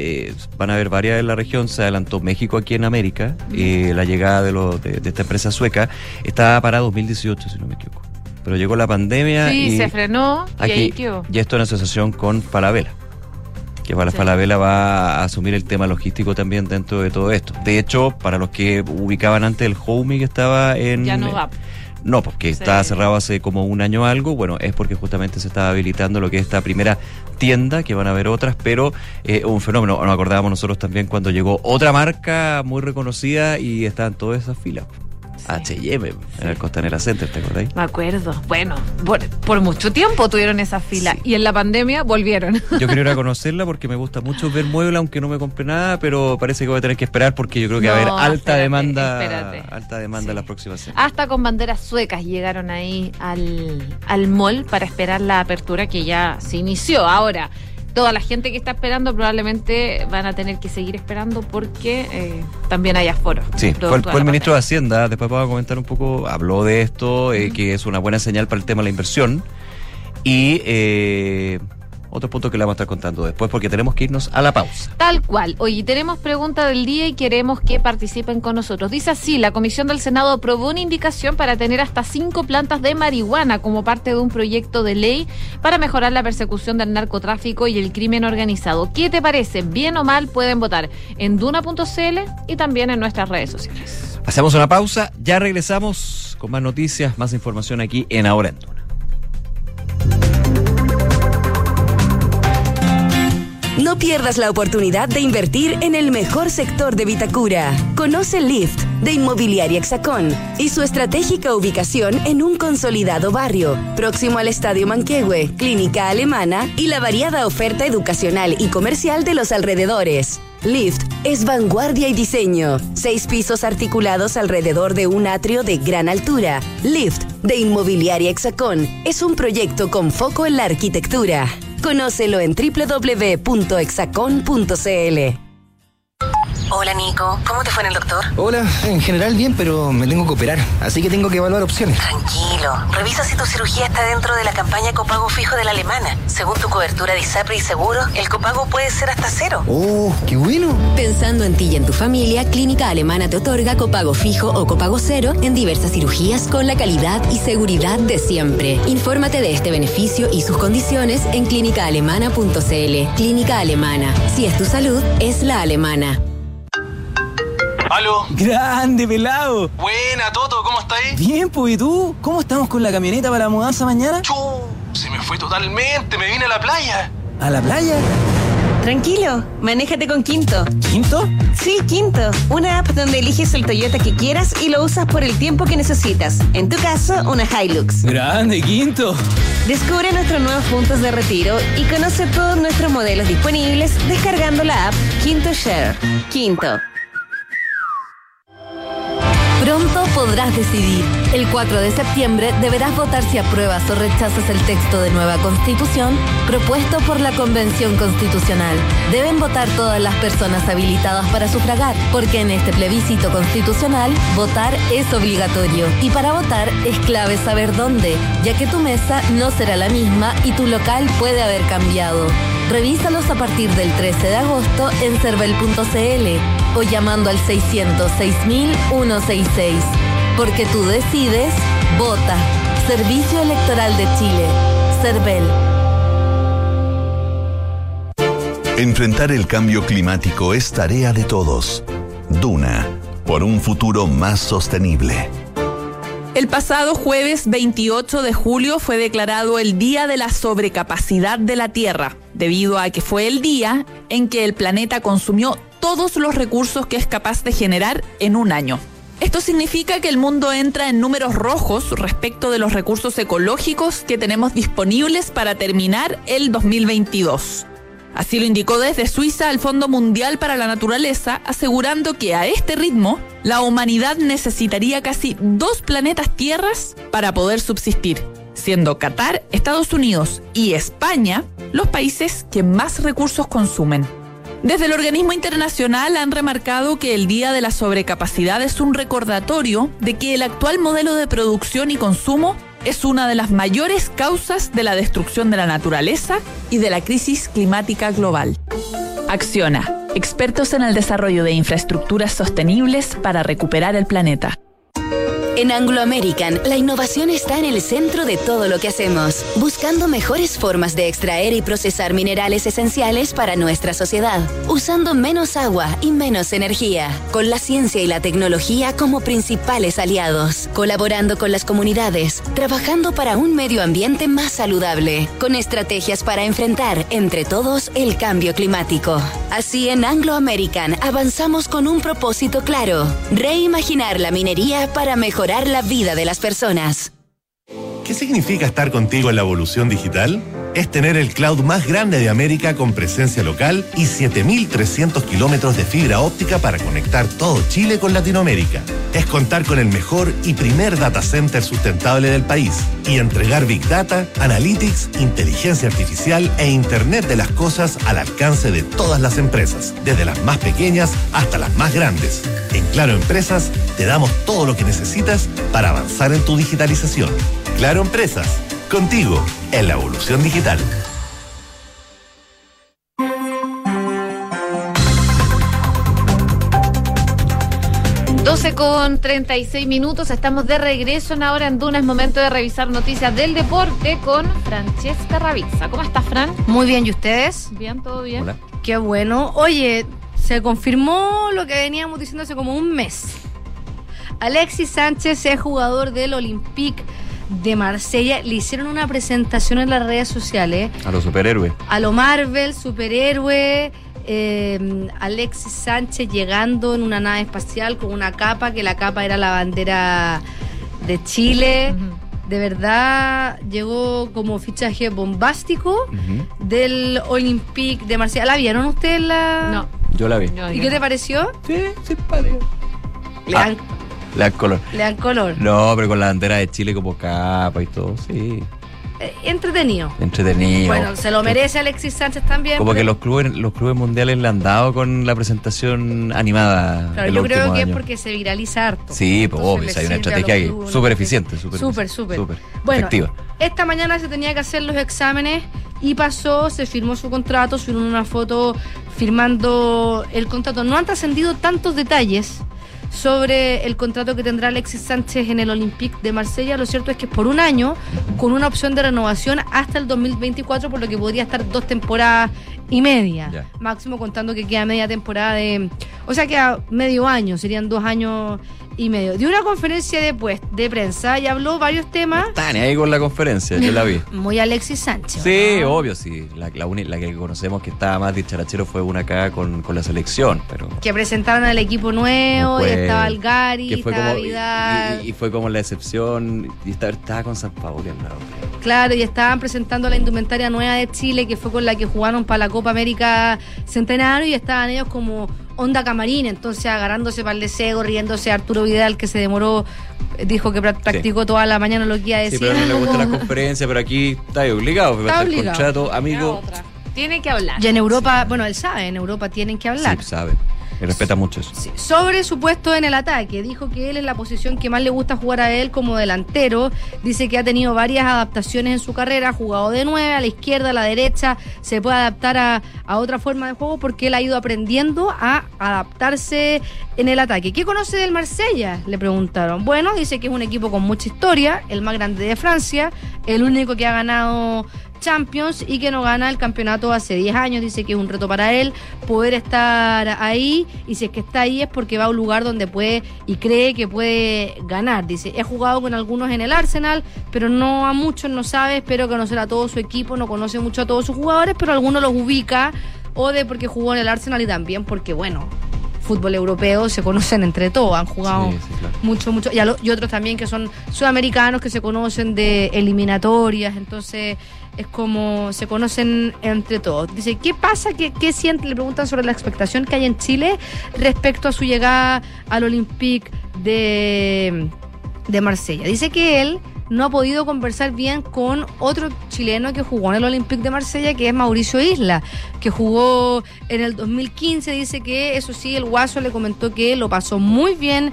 van a haber varias en la región, se adelantó México aquí en América, la llegada de esta empresa sueca estaba para 2018, si no me equivoco. Pero llegó la pandemia y se frenó aquí, y ahí quedó. Y esto en asociación con Falabella, que Falabella va a asumir el tema logístico también dentro de todo esto. De hecho, para los que ubicaban antes el Homey que estaba en... Ya no va. No, porque estaba cerrado hace como un año o algo. Bueno, es porque justamente se estaba habilitando lo que es esta primera tienda, que van a haber otras, pero un fenómeno. Nos acordábamos nosotros también cuando llegó otra marca muy reconocida y estaban todas esas filas. H&M, en el Costanera Center, ¿te acordáis? Me acuerdo. Bueno, por mucho tiempo tuvieron esa fila y en la pandemia volvieron. Yo quiero ir a conocerla porque me gusta mucho ver muebles, aunque no me compré nada, pero parece que voy a tener que esperar porque yo creo que va a haber alta demanda en las próximas semanas. Hasta con banderas suecas llegaron ahí al mall para esperar la apertura que ya se inició. Ahora, toda la gente que está esperando probablemente van a tener que seguir esperando porque también hay aforo. Sí, fue el ministro de Hacienda, después vamos a comentar un poco, habló de esto, que es una buena señal para el tema de la inversión. Y otro punto que le vamos a estar contando después porque tenemos que irnos a la pausa. Tal cual. Hoy tenemos pregunta del día y queremos que participen con nosotros. Dice así: la Comisión del Senado aprobó una indicación para tener hasta 5 plantas de marihuana como parte de un proyecto de ley para mejorar la persecución del narcotráfico y el crimen organizado. ¿Qué te parece? ¿Bien o mal? Pueden votar en duna.cl y también en nuestras redes sociales. Hacemos una pausa, ya regresamos con más noticias, más información aquí en Ahora en Duna. No pierdas la oportunidad de invertir en el mejor sector de Vitacura. Conoce Lift, de Inmobiliaria Hexacón, y su estratégica ubicación en un consolidado barrio, próximo al Estadio Manquehue, Clínica Alemana y la variada oferta educacional y comercial de los alrededores. Lift es vanguardia y diseño. 6 pisos articulados alrededor de un atrio de gran altura. Lift, de Inmobiliaria Hexacón, es un proyecto con foco en la arquitectura. Conócelo en www.hexacon.cl. Hola Nico, ¿cómo te fue en el doctor? Hola, en general bien, pero me tengo que operar, así que tengo que evaluar opciones. Tranquilo, revisa si tu cirugía está dentro de la campaña Copago Fijo de la Alemana. Según tu cobertura de ISAPRE y seguro, el copago puede ser hasta 0. ¡Oh, qué bueno! Pensando en ti y en tu familia, Clínica Alemana te otorga copago fijo o copago 0 en diversas cirugías con la calidad y seguridad de siempre. Infórmate de este beneficio y sus condiciones en clínicaalemana.cl. Clínica Alemana. Si es tu salud, es la alemana. ¿Aló? ¡Grande, pelado! Buena, Toto, ¿cómo estáis? Bien, pues, ¿y tú? ¿Cómo estamos con la camioneta para la mudanza mañana? Se me fue totalmente, me vine a la playa. ¿A la playa? Tranquilo, manéjate con Quinto. ¿Quinto? Sí, Quinto. Una app donde eliges el Toyota que quieras y lo usas por el tiempo que necesitas. En tu caso, una Hilux. ¡Grande, Quinto! Descubre nuestros nuevos puntos de retiro y conoce todos nuestros modelos disponibles descargando la app Quinto Share. Quinto. Pronto podrás decidir. El 4 de septiembre deberás votar si apruebas o rechazas el texto de nueva Constitución propuesto por la Convención Constitucional. Deben votar todas las personas habilitadas para sufragar, porque en este plebiscito constitucional, votar es obligatorio. Y para votar es clave saber dónde, ya que tu mesa no será la misma y tu local puede haber cambiado. Revísalos a partir del 13 de agosto en cervel.cl o llamando al 606.166. Porque tú decides, vota. Servicio Electoral de Chile. Cervel. Enfrentar el cambio climático es tarea de todos. Duna, por un futuro más sostenible. El pasado jueves 28 de julio fue declarado el Día de la Sobrecapacidad de la Tierra, debido a que fue el día en que el planeta consumió todos los recursos que es capaz de generar en un año. Esto significa que el mundo entra en números rojos respecto de los recursos ecológicos que tenemos disponibles para terminar el 2022. Así lo indicó desde Suiza el Fondo Mundial para la Naturaleza, asegurando que a este ritmo la humanidad necesitaría casi 2 planetas tierras para poder subsistir, siendo Qatar, Estados Unidos y España los países que más recursos consumen. Desde el organismo internacional han remarcado que el Día de la Sobrecapacidad es un recordatorio de que el actual modelo de producción y consumo es una de las mayores causas de la destrucción de la naturaleza y de la crisis climática global. Acciona, expertos en el desarrollo de infraestructuras sostenibles para recuperar el planeta. En Anglo American, la innovación está en el centro de todo lo que hacemos, buscando mejores formas de extraer y procesar minerales esenciales para nuestra sociedad, usando menos agua y menos energía, con la ciencia y la tecnología como principales aliados, colaborando con las comunidades, trabajando para un medio ambiente más saludable, con estrategias para enfrentar, entre todos, el cambio climático. Así, en Anglo American, avanzamos con un propósito claro: reimaginar la minería para mejorar la vida de las personas. ¿Qué significa estar contigo en la evolución digital? Es tener el cloud más grande de América con presencia local y 7.300 kilómetros de fibra óptica para conectar todo Chile con Latinoamérica. Es contar con el mejor y primer data center sustentable del país y entregar Big Data, Analytics, inteligencia artificial e Internet de las cosas al alcance de todas las empresas, desde las más pequeñas hasta las más grandes. En Claro Empresas te damos todo lo que necesitas para avanzar en tu digitalización. Claro Empresas, contigo en la evolución digital. Con 36 minutos, estamos de regreso en Ahora en Duna. Es momento de revisar noticias del deporte con Francesca Ravizza. ¿Cómo estás, Fran? Muy bien, ¿y ustedes? Bien, todo bien. Hola. Qué bueno. Oye, se confirmó lo que veníamos diciendo hace como un mes. Alexis Sánchez es jugador del Olympique de Marsella. Le hicieron una presentación en las redes sociales. A los superhéroes. A lo Marvel, superhéroe. Alexis Sánchez llegando en una nave espacial con una capa, que la capa era la bandera de Chile. Uh-huh. De verdad llegó como fichaje bombástico del Olympique de Marsella. ¿La vieron ustedes? No, yo la vi. ¿Y qué te pareció? Sí, simpático. Le dan color. Le dan color. No, pero con la bandera de Chile como capa y todo, sí. Entretenido. Bueno, se lo merece Alexis Sánchez también. Como que los clubes mundiales le han dado con la presentación animada. Claro, yo creo que es porque se viraliza harto. Sí, pues obvio, hay una estrategia ahí súper eficiente. Súper bueno, efectiva. Esta mañana se tenía que hacer los exámenes y pasó, se firmó su contrato, subieron una foto firmando el contrato. No han trascendido tantos detalles sobre el contrato que tendrá Alexis Sánchez en el Olympique de Marsella. Lo cierto es que es por un año, con una opción de renovación hasta el 2024, por lo que podría estar 2 temporadas y media, máximo, contando que queda media temporada o sea, queda medio año, serían 2 años y medio. Dio una conferencia de prensa y habló varios temas. Está ahí con la conferencia, yo la vi. Muy Alexis Sánchez. Sí, ¿no? Obvio, sí. La que conocemos que estaba más dicharachero fue una acá con la selección, pero que presentaron al equipo nuevo, y estaba Algari, estaba Vidal. Y fue como la excepción, y estaba con San Paolo al lado. Claro, y estaban presentando la indumentaria nueva de Chile, que fue con la que jugaron para la Copa América Centenario, y estaban ellos como onda camarín, entonces agarrándose para el deseo, riéndose. Arturo Vidal, que se demoró, dijo que practicó toda la mañana lo que iba a decir. Sí, pero a mí me gusta la conferencia, pero aquí está obligado, el contrato, amigo. Tiene que hablar. Y en Europa, bueno, él sabe, en Europa tienen que hablar. Sí, sabe. Y respeta mucho eso. Sí, sobre su puesto en el ataque, dijo que él es la posición que más le gusta jugar a él como delantero. Dice que ha tenido varias adaptaciones en su carrera, ha jugado de 9, a la izquierda, a la derecha, se puede adaptar a otra forma de juego porque él ha ido aprendiendo a adaptarse en el ataque. ¿Qué conoce del Marsella?, le preguntaron. Bueno, dice que es un equipo con mucha historia, el más grande de Francia, el único que ha ganado Champions y que no gana el campeonato hace 10 años. Dice que es un reto para él poder estar ahí, y si es que está ahí es porque va a un lugar donde puede y cree que puede ganar. Dice, he jugado con algunos en el Arsenal, pero no a muchos, no sabe, espero conocer a todo su equipo, no conoce mucho a todos sus jugadores, pero algunos los ubica, o de porque jugó en el Arsenal y también porque, bueno, fútbol europeo se conocen entre todos, han jugado claro. mucho, y otros también que son sudamericanos que se conocen de eliminatorias, entonces es como se conocen entre todos. Dice, ¿qué pasa? ¿Qué siente? Le preguntan sobre la expectación que hay en Chile respecto a su llegada al Olympique de Marsella. Dice que él no ha podido conversar bien con otro chileno que jugó en el Olympique de Marsella, que es Mauricio Isla, que jugó en el 2015. Dice que, eso sí, el Guaso le comentó que lo pasó muy bien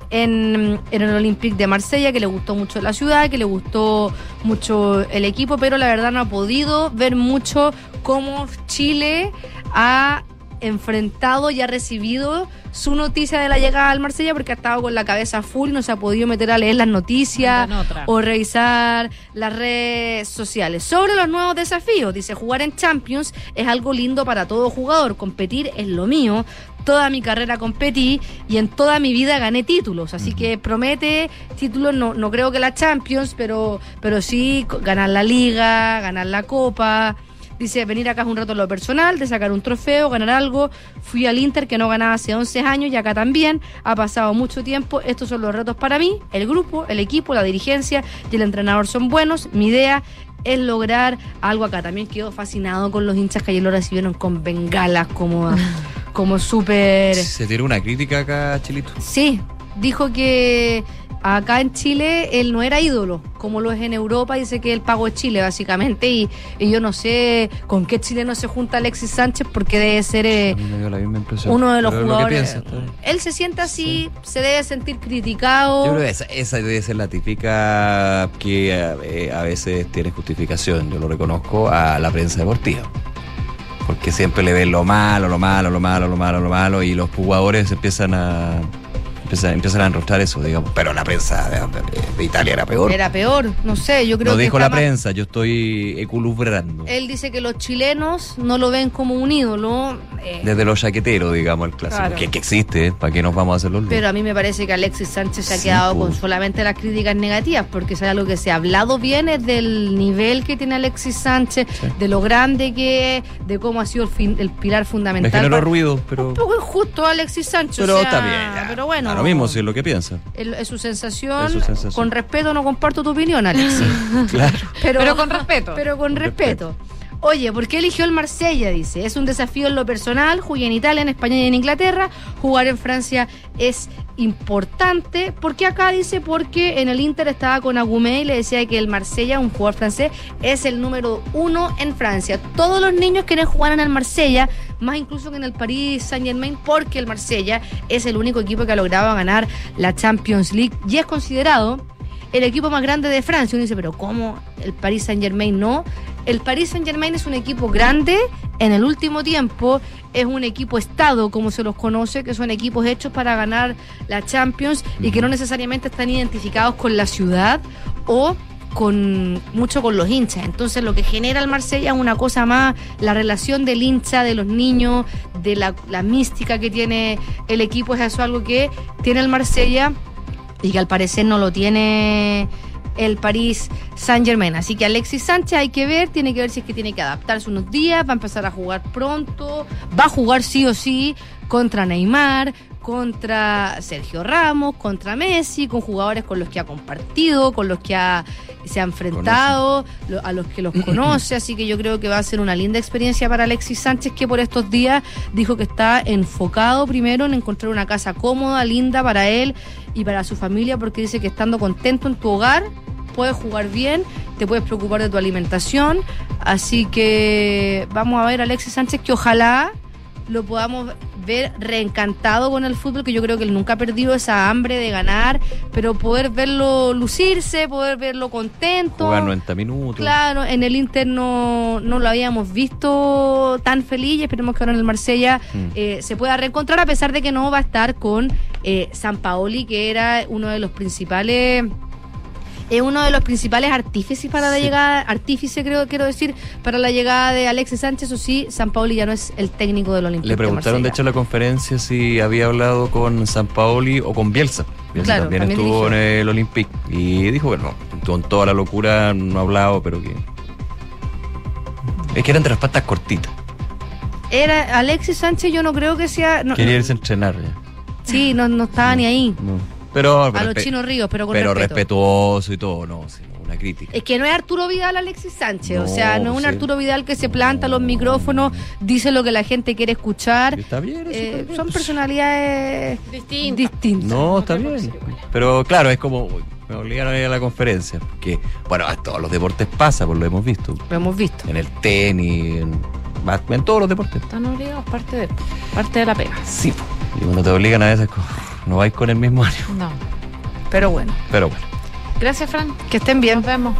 en el Olympique de Marsella, que le gustó mucho la ciudad, que le gustó mucho el equipo, pero la verdad no ha podido ver mucho cómo Chile ha enfrentado y ha recibido su noticia de la llegada al Marsella, porque ha estado con la cabeza full y no se ha podido meter a leer las noticias o revisar las redes sociales. Sobre los nuevos desafíos, dice, jugar en Champions es algo lindo para todo jugador, competir es lo mío, toda mi carrera competí y en toda mi vida gané títulos, así que promete títulos, no creo que la Champions, pero sí ganar la Liga, ganar la Copa. Dice, venir acá es un reto en lo personal, de sacar un trofeo, ganar algo. Fui al Inter, que no ganaba hace 11 años, y acá también. Ha pasado mucho tiempo. Estos son los retos para mí. El grupo, el equipo, la dirigencia y el entrenador son buenos. Mi idea es lograr algo acá. También quedó fascinado con los hinchas que ayer lo recibieron con bengalas, como súper... ¿Se tiró una crítica acá, Chilito? Sí, dijo que acá en Chile él no era ídolo, como lo es en Europa. Dice que él pagó Chile, básicamente, y yo no sé con qué chileno se junta Alexis Sánchez, porque debe ser uno de los jugadores. Él se siente así, se debe sentir criticado. Yo creo que esa debe ser la típica que a veces tiene justificación, yo lo reconozco, a la prensa deportiva. Porque siempre le ven lo malo, y los jugadores empiezan a enrostrar eso, digamos. Pero la prensa de Italia era peor. Era peor, no sé, yo creo que... Lo dijo la prensa, yo estoy equilibrando. Él dice que los chilenos no lo ven como un ídolo. Desde los chaqueteros, digamos, el clásico. Claro. Que existe, ¿para qué nos vamos a hacer los locos? Pero a mí me parece que Alexis Sánchez se ha quedado con solamente las críticas negativas, porque es algo que se ha hablado bien, es del nivel que tiene Alexis Sánchez, de lo grande que es, de cómo ha sido el pilar fundamental. Me generó ruido, pero... Un poco injusto Alexis Sánchez. Pero está bien, ya. Pero bueno... Lo mismo si es lo que piensa. Es su sensación. Con respeto, no comparto tu opinión, Alexis. Claro. Pero con respeto. Pero con respeto. Oye, ¿por qué eligió el Marsella? Dice, es un desafío en lo personal. Jugué en Italia, en España y en Inglaterra. Jugar en Francia es importante. ¿Por qué acá? Dice, porque en el Inter estaba con Agumé y le decía que el Marsella, un jugador francés, es el número 1 en Francia. Todos los niños quieren jugar en el Marsella, más incluso que en el Paris Saint-Germain, porque el Marsella es el único equipo que ha logrado ganar la Champions League y es considerado el equipo más grande de Francia. Uno dice, pero ¿cómo el Paris Saint-Germain no? El Paris Saint-Germain es un equipo grande en el último tiempo, es un equipo estado, como se los conoce, que son equipos hechos para ganar la Champions y que no necesariamente están identificados con la ciudad o mucho con los hinchas. Entonces lo que genera el Marsella es una cosa más, la relación del hincha, de los niños, de la mística que tiene el equipo, es eso algo que tiene el Marsella y que al parecer no lo tiene el Paris Saint-Germain. Así que Alexis Sánchez hay que ver, tiene que ver si es que tiene que adaptarse unos días, va a empezar a jugar pronto, va a jugar sí o sí contra Neymar, contra Sergio Ramos, contra Messi, con jugadores con los que ha compartido, con los que se ha enfrentado, a los que los conoce, así que yo creo que va a ser una linda experiencia para Alexis Sánchez, que por estos días dijo que está enfocado primero en encontrar una casa cómoda, linda para él y para su familia, porque dice que estando contento en tu hogar puedes jugar bien, te puedes preocupar de tu alimentación, así que vamos a ver a Alexis Sánchez, que ojalá lo podamos ver reencantado con el fútbol, que yo creo que él nunca ha perdido esa hambre de ganar, pero poder verlo lucirse, poder verlo contento. Jugar 90 minutos. Claro, en el Inter no lo habíamos visto tan feliz y esperemos que ahora en el Marsella se pueda reencontrar, a pesar de que no va a estar con Sampaoli, que era uno de los principales artífices para la llegada, quiero decir, para la llegada de Alexis Sánchez. O sí, Sampaoli ya no es el técnico del Olympique. Le preguntaron de hecho en la conferencia si había hablado con Sampaoli o con Bielsa. Bielsa también estuvo en el Olympique y dijo que no, con toda la locura no ha hablado, pero que es que eran entre las patas cortitas. Era Alexis Sánchez, yo no creo que sea... Quería irse a entrenar ya. Sí, no estaba ni ahí. No. Pero a los chinos ríos, pero con respeto. Respetuoso y todo, no, sí, una crítica. Es que no es Arturo Vidal Alexis Sánchez, no, o sea, no es un Arturo Vidal que se planta los micrófonos, dice lo que la gente quiere escuchar. Está bien, son personalidades distintas. No, está bien. Pero claro, es como me obligaron a ir a la conferencia, porque bueno, a todos los deportes pasa, pues lo hemos visto. En el tenis, en todos los deportes. Están obligados, parte de la pega. Sí, y cuando te obligan a veces no vais con el mismo ánimo. No, pero bueno. Gracias, Fran. Que estén bien. Nos vemos.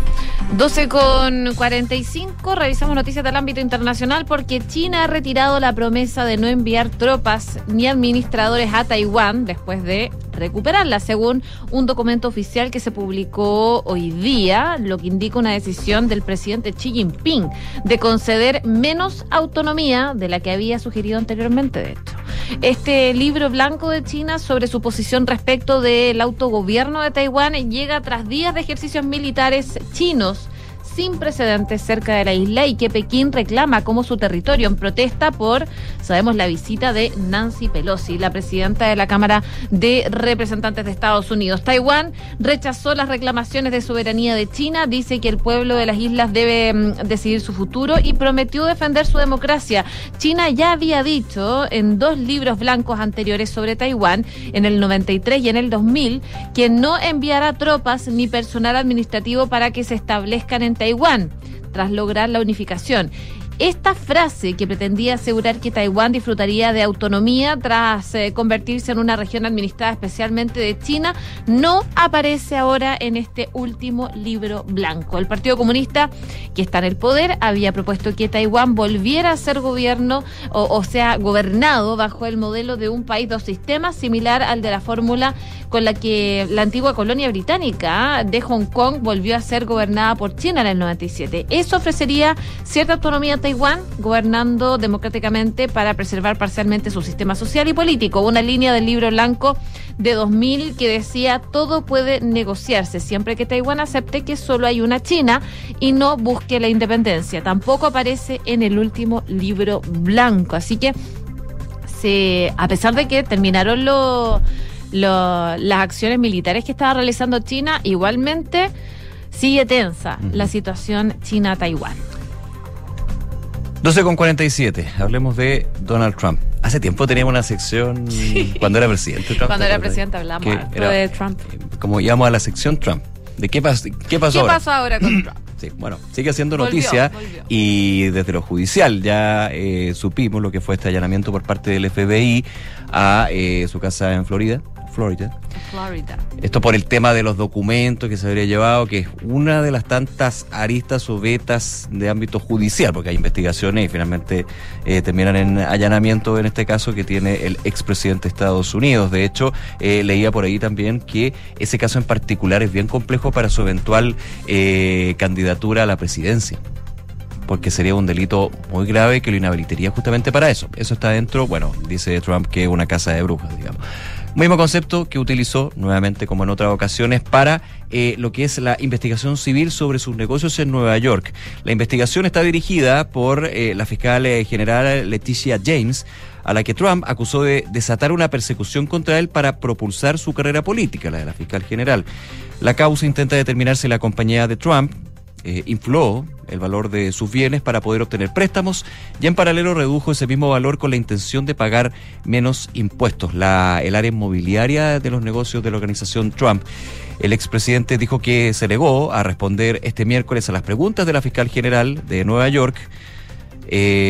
12:45. Revisamos noticias del ámbito internacional porque China ha retirado la promesa de no enviar tropas ni administradores a Taiwán después de recuperarla, según un documento oficial que se publicó hoy día, lo que indica una decisión del presidente Xi Jinping de conceder menos autonomía de la que había sugerido anteriormente, de hecho. Este libro blanco de China sobre su posición respecto del autogobierno de Taiwán llega tras días de ejercicios militares chinos sin precedentes cerca de la isla y que Pekín reclama como su territorio en protesta por, sabemos, la visita de Nancy Pelosi, la presidenta de la Cámara de Representantes de Estados Unidos. Taiwán rechazó las reclamaciones de soberanía de China, dice que el pueblo de las islas debe decidir su futuro y prometió defender su democracia. China ya había dicho en 2 libros blancos anteriores sobre Taiwán, en el 93 y en el 2000, que no enviará tropas ni personal administrativo para que se establezcan en Taiwán, tras lograr la unificación. Esta frase, que pretendía asegurar que Taiwán disfrutaría de autonomía tras convertirse en una región administrada especialmente de China, no aparece ahora en este último libro blanco. El Partido Comunista, que está en el poder, había propuesto que Taiwán volviera a ser gobierno, o sea, gobernado bajo el modelo de un país, 2 sistemas, similar al de la fórmula con la que la antigua colonia británica de Hong Kong volvió a ser gobernada por China en el 97. Eso ofrecería cierta autonomía a Taiwán, gobernando democráticamente para preservar parcialmente su sistema social y político. Una línea del libro blanco de 2000 que decía: todo puede negociarse siempre que Taiwán acepte que solo hay una China y no busque la independencia. Tampoco aparece en el último libro blanco. Así que a pesar de que terminaron las acciones militares que estaba realizando China, igualmente sigue tensa la situación China-Taiwán. 12:47. Hablemos de Donald Trump. Hace tiempo teníamos una sección cuando era presidente Trump. Cuando era presidente hablamos de Trump. Como íbamos a la sección Trump. ¿De qué pasó ahora? ¿Qué pasó ahora con Trump? Sí, bueno, sigue siendo noticia y desde lo judicial ya supimos lo que fue este allanamiento por parte del FBI a su casa en Florida. Esto por el tema de los documentos que se habría llevado, que es una de las tantas aristas o vetas de ámbito judicial, porque hay investigaciones y finalmente terminan en allanamiento, en este caso, que tiene el expresidente de Estados Unidos. De hecho, leía por ahí también que ese caso en particular es bien complejo para su eventual candidatura a la presidencia, porque sería un delito muy grave que lo inhabilitaría justamente para eso. Eso está dentro, bueno, dice Trump que es una casa de brujas, digamos. Mismo concepto que utilizó nuevamente, como en otras ocasiones, para lo que es la investigación civil sobre sus negocios en Nueva York. La investigación está dirigida por la fiscal general Leticia James, a la que Trump acusó de desatar una persecución contra él para propulsar su carrera política, la de la fiscal general. La causa intenta determinar si la compañía de Trump infló el valor de sus bienes para poder obtener préstamos y en paralelo redujo ese mismo valor con la intención de pagar menos impuestos. El área inmobiliaria de los negocios de la organización Trump. El expresidente dijo que se negó a responder este miércoles a las preguntas de la fiscal general de Nueva York,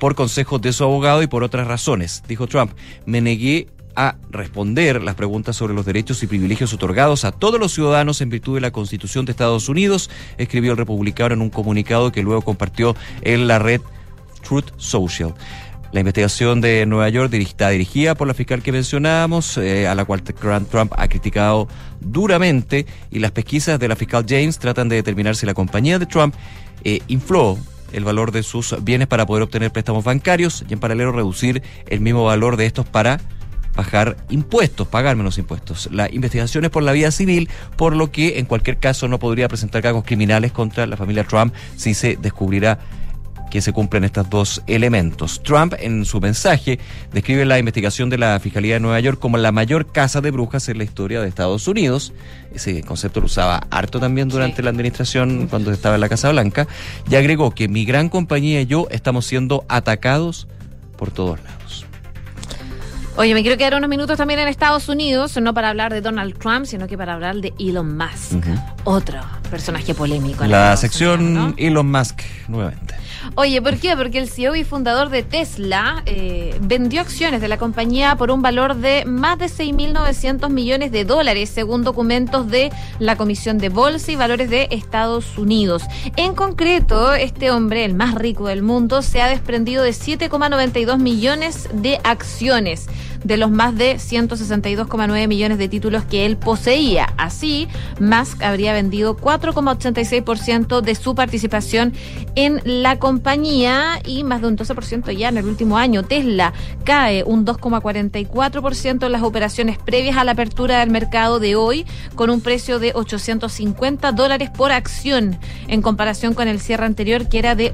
por consejo de su abogado y por otras razones. Dijo Trump: me negué a responder las preguntas sobre los derechos y privilegios otorgados a todos los ciudadanos en virtud de la Constitución de Estados Unidos, escribió el republicano en un comunicado que luego compartió en la red Truth Social. La investigación de Nueva York está dirigida por la fiscal que mencionábamos, a la cual Trump ha criticado duramente, y las pesquisas de la fiscal James tratan de determinar si la compañía de Trump infló el valor de sus bienes para poder obtener préstamos bancarios y en paralelo reducir el mismo valor de estos para bajar impuestos, pagar menos impuestos. La investigación es por la vía civil, por lo que en cualquier caso no podría presentar cargos criminales contra la familia Trump si se descubrirá que se cumplen estos dos elementos. Trump, en su mensaje, describe la investigación de la Fiscalía de Nueva York como la mayor caza de brujas en la historia de Estados Unidos. Ese concepto lo usaba harto también durante la administración, cuando estaba en la Casa Blanca, y agregó que mi gran compañía y yo estamos siendo atacados por todos lados. Oye, me quiero quedar unos minutos también en Estados Unidos, no para hablar de Donald Trump, sino que para hablar de Elon Musk, otro personaje polémico. La sección Unidos, ¿no? Elon Musk, nuevamente. Oye, ¿por qué? Porque el CEO y fundador de Tesla vendió acciones de la compañía por un valor de más de $6.900 millones, según documentos de la Comisión de Bolsa y Valores de Estados Unidos. En concreto, este hombre, el más rico del mundo, se ha desprendido de 7,92 millones de acciones de los más de 162,9 millones de títulos que él poseía. Así, Musk habría vendido 4,86% de su participación en la compañía y más de un 12% ya en el último año. Tesla cae un 2,44% en las operaciones previas a la apertura del mercado de hoy, con un precio de $850 por acción, en comparación con el cierre anterior, que era de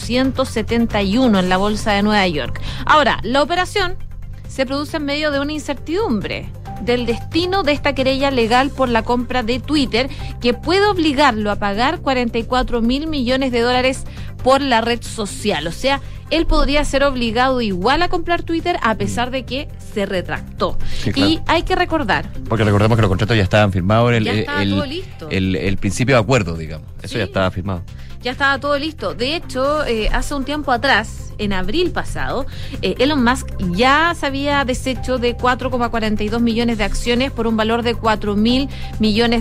871 en la bolsa de Nueva York. Ahora, la operación se produce en medio de una incertidumbre del destino de esta querella legal por la compra de Twitter, que puede obligarlo a pagar $44.000 millones por la red social. O sea, él podría ser obligado igual a comprar Twitter a pesar de que se retractó. Sí, claro. Y hay que recordar, porque recordemos que los contratos ya estaban firmados en todo listo. El principio de acuerdo, digamos. Eso sí, ya estaba firmado. Ya estaba todo listo. De hecho, hace un tiempo atrás, en abril pasado, Elon Musk ya se había deshecho de 4,42 millones de acciones por un valor de $4.000 millones,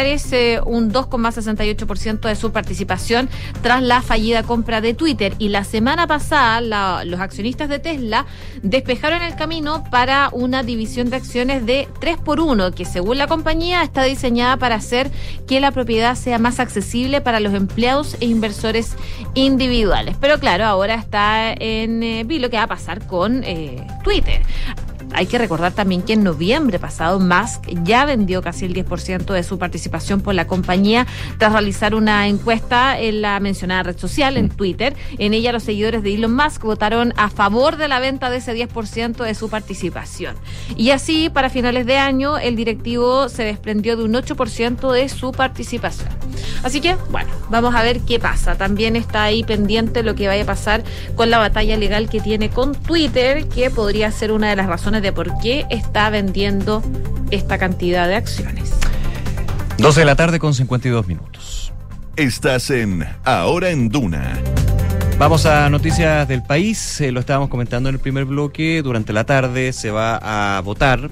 un 2,68% de su participación tras la fallida compra de Twitter. Y la semana pasada, los accionistas de Tesla despejaron el camino para una división de acciones de 3x1, que según la compañía está diseñada para hacer que la propiedad sea más accesible para los empleados e inversores individuales. Pero claro, ahora está en vilo que va a pasar con Twitter. Hay que recordar también que en noviembre pasado Musk ya vendió casi el 10% de su participación por la compañía tras realizar una encuesta en la mencionada red social, en Twitter. En ella los seguidores de Elon Musk votaron a favor de la venta de ese 10% de su participación. Y así, para finales de año, el directivo se desprendió de un 8% de su participación. Así que, bueno, vamos a ver qué pasa. También está ahí pendiente lo que vaya a pasar con la batalla legal que tiene con Twitter, que podría ser una de las razones de por qué está vendiendo esta cantidad de acciones. 12 de la tarde con 52 minutos. Estás en Ahora en Duna. Vamos a noticias del país. Lo estábamos comentando en el primer bloque. Durante la tarde se va a votar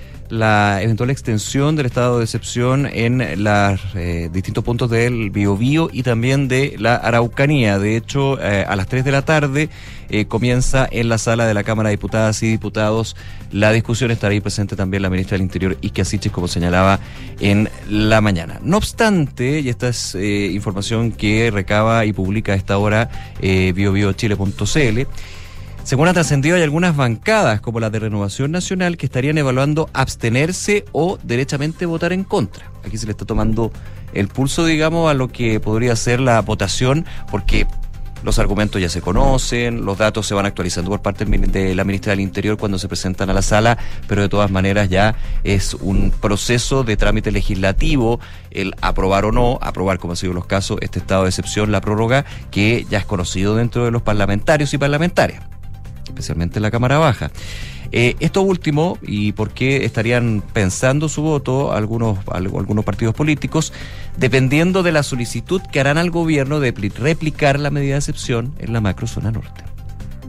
la eventual extensión del estado de excepción en los distintos puntos del Biobío y también de la Araucanía. De hecho, a las 3 de la tarde comienza en la sala de la Cámara de Diputadas y Diputados la discusión. Estará ahí presente también la ministra del Interior, Ike Asichis, como señalaba en la mañana. No obstante, y esta es información que recaba y publica a esta hora biobiochile.cl, según ha trascendido, hay algunas bancadas, como la de Renovación Nacional, que estarían evaluando abstenerse o derechamente votar en contra. Aquí se le está tomando el pulso, digamos, a lo que podría ser la votación, porque los argumentos ya se conocen, los datos se van actualizando por parte de la ministra del Interior cuando se presentan a la sala, pero de todas maneras ya es un proceso de trámite legislativo el aprobar o no, aprobar, como han sido los casos, este estado de excepción, la prórroga, que ya es conocido dentro de los parlamentarios y parlamentarias, especialmente en la Cámara Baja. Esto último, y por qué estarían pensando su voto algunos partidos políticos, dependiendo de la solicitud que harán al gobierno de replicar la medida de excepción en la macrozona norte.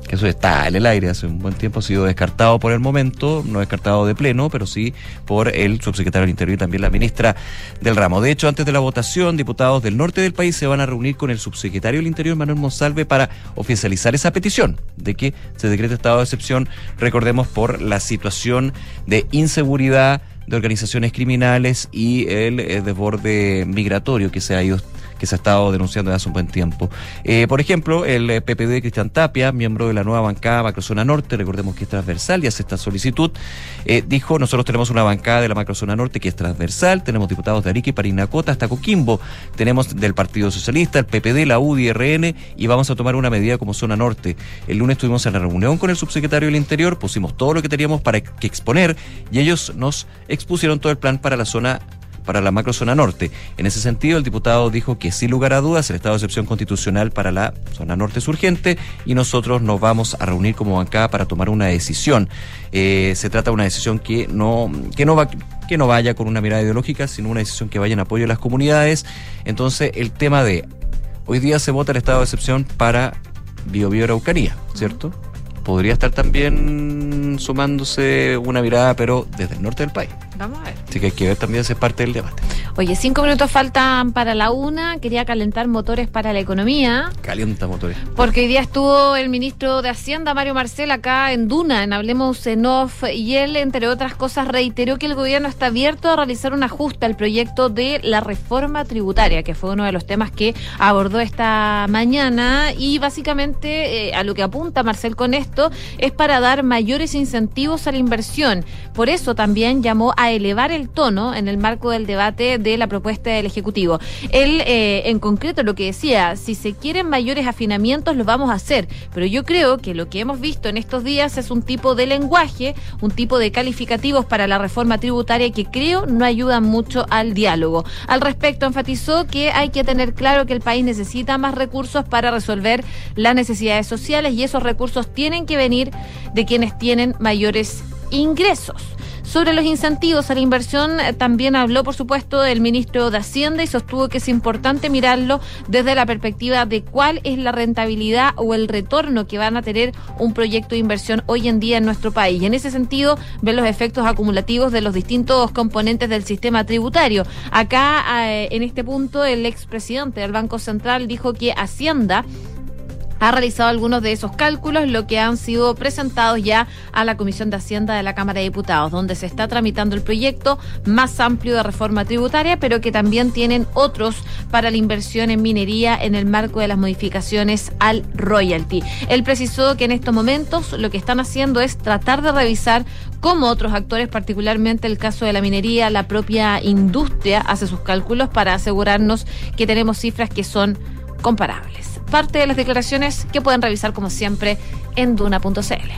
que eso está en el aire hace un buen tiempo, ha sido descartado por el momento, no descartado de pleno, pero sí por el subsecretario del Interior y también la ministra del ramo. De hecho, antes de la votación, diputados del norte del país se van a reunir con el subsecretario del Interior, Manuel Monsalve, para oficializar esa petición de que se decrete estado de excepción, recordemos, por la situación de inseguridad, de organizaciones criminales y el desborde migratorio que se ha estado denunciando desde hace un buen tiempo. Por ejemplo, el PPD Cristian Tapia, miembro de la nueva bancada Macrozona Norte, recordemos que es transversal y hace esta solicitud, dijo: nosotros tenemos una bancada de la Macrozona Norte que es transversal, tenemos diputados de Arica y Parinacota hasta Coquimbo, tenemos del Partido Socialista, el PPD, la UDI, RN, y vamos a tomar una medida como Zona Norte. El lunes estuvimos en la reunión con el subsecretario del Interior, pusimos todo lo que teníamos para que exponer y ellos nos expusieron todo el plan para la macrozona norte. En ese sentido, el diputado dijo que sin lugar a dudas el estado de excepción constitucional para la zona norte es urgente y nosotros nos vamos a reunir como bancada para tomar una decisión. Se trata de una decisión que no vaya con una mirada ideológica, sino una decisión que vaya en apoyo de las comunidades. Entonces, el tema de hoy día se vota el estado de excepción para Biobío y Araucanía, ¿cierto? Podría estar también sumándose una mirada, pero desde el norte del país. Vamos a ver. Así que hay que ver también esa parte del debate. Oye, 5 minutos faltan para la 1. Quería calentar motores para la economía. Calienta motores. Porque hoy día estuvo el ministro de Hacienda, Mario Marcel, acá en Duna, en Hablemos en Off, y él, entre otras cosas, reiteró que el gobierno está abierto a realizar un ajuste al proyecto de la reforma tributaria, que fue uno de los temas que abordó esta mañana, y básicamente a lo que apunta Marcel con esto es para dar mayores incentivos a la inversión. Por eso también llamó a elevar el tono en el marco del debate de la propuesta del Ejecutivo. Él, en concreto, lo que decía: si se quieren mayores afinamientos, los vamos a hacer, pero yo creo que lo que hemos visto en estos días es un tipo de lenguaje, un tipo de calificativos para la reforma tributaria que creo no ayudan mucho al diálogo. Al respecto, enfatizó que hay que tener claro que el país necesita más recursos para resolver las necesidades sociales y esos recursos tienen que venir de quienes tienen mayores ingresos. Sobre los incentivos a la inversión también habló, por supuesto, el ministro de Hacienda y sostuvo que es importante mirarlo desde la perspectiva de cuál es la rentabilidad o el retorno que van a tener un proyecto de inversión hoy en día en nuestro país. Y en ese sentido, ver los efectos acumulativos de los distintos componentes del sistema tributario. Acá, en este punto, el expresidente del Banco Central dijo que Hacienda ha realizado algunos de esos cálculos, lo que han sido presentados ya a la Comisión de Hacienda de la Cámara de Diputados, donde se está tramitando el proyecto más amplio de reforma tributaria, pero que también tienen otros para la inversión en minería en el marco de las modificaciones al royalty. Él precisó que en estos momentos lo que están haciendo es tratar de revisar cómo otros actores, particularmente el caso de la minería, la propia industria, hace sus cálculos para asegurarnos que tenemos cifras que son comparables. Parte de las declaraciones que pueden revisar como siempre en duna.cl.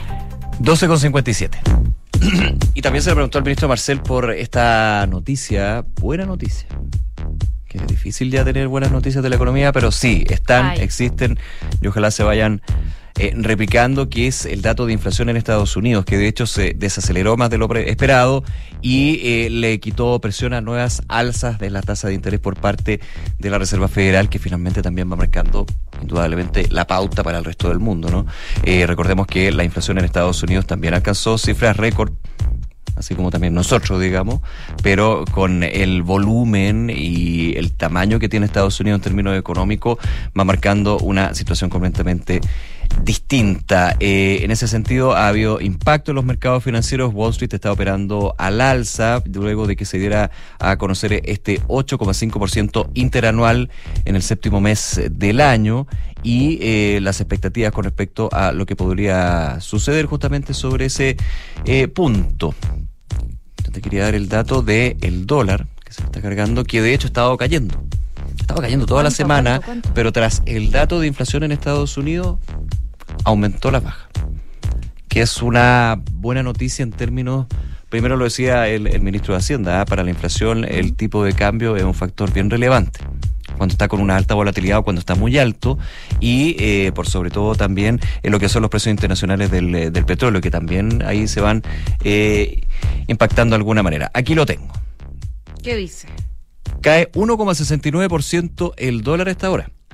12:57. Y también se le preguntó al ministro Marcel por esta noticia, buena noticia. Que es difícil ya tener buenas noticias de la economía, pero sí, existen y ojalá se vayan replicando, que es el dato de inflación en Estados Unidos, que de hecho se desaceleró más de lo esperado y le quitó presión a nuevas alzas de la tasa de interés por parte de la Reserva Federal, que finalmente también va marcando indudablemente la pauta para el resto del mundo, ¿no? Recordemos que la inflación en Estados Unidos también alcanzó cifras récord, así como también nosotros, digamos, pero con el volumen y el tamaño que tiene Estados Unidos en términos económicos, va marcando una situación completamente distinta. En ese sentido, ha habido impacto en los mercados financieros. Wall Street está operando al alza luego de que se diera a conocer este 8,5% interanual en el séptimo mes del año y las expectativas con respecto a lo que podría suceder justamente sobre ese punto. Yo te quería dar el dato del dólar, que se está cargando, que de hecho ha estado cayendo. Estaba cayendo toda la semana, ¿cuánto? Pero tras el dato de inflación en Estados Unidos, aumentó la baja. Que es una buena noticia en términos, primero lo decía el ministro de Hacienda, para la inflación el tipo de cambio es un factor bien relevante. Cuando está con una alta volatilidad o cuando está muy alto y por sobre todo también en lo que son los precios internacionales del petróleo, que también ahí se van impactando de alguna manera. Aquí lo tengo. ¿Qué dice? Cae 1,69% el dólar a esta hora.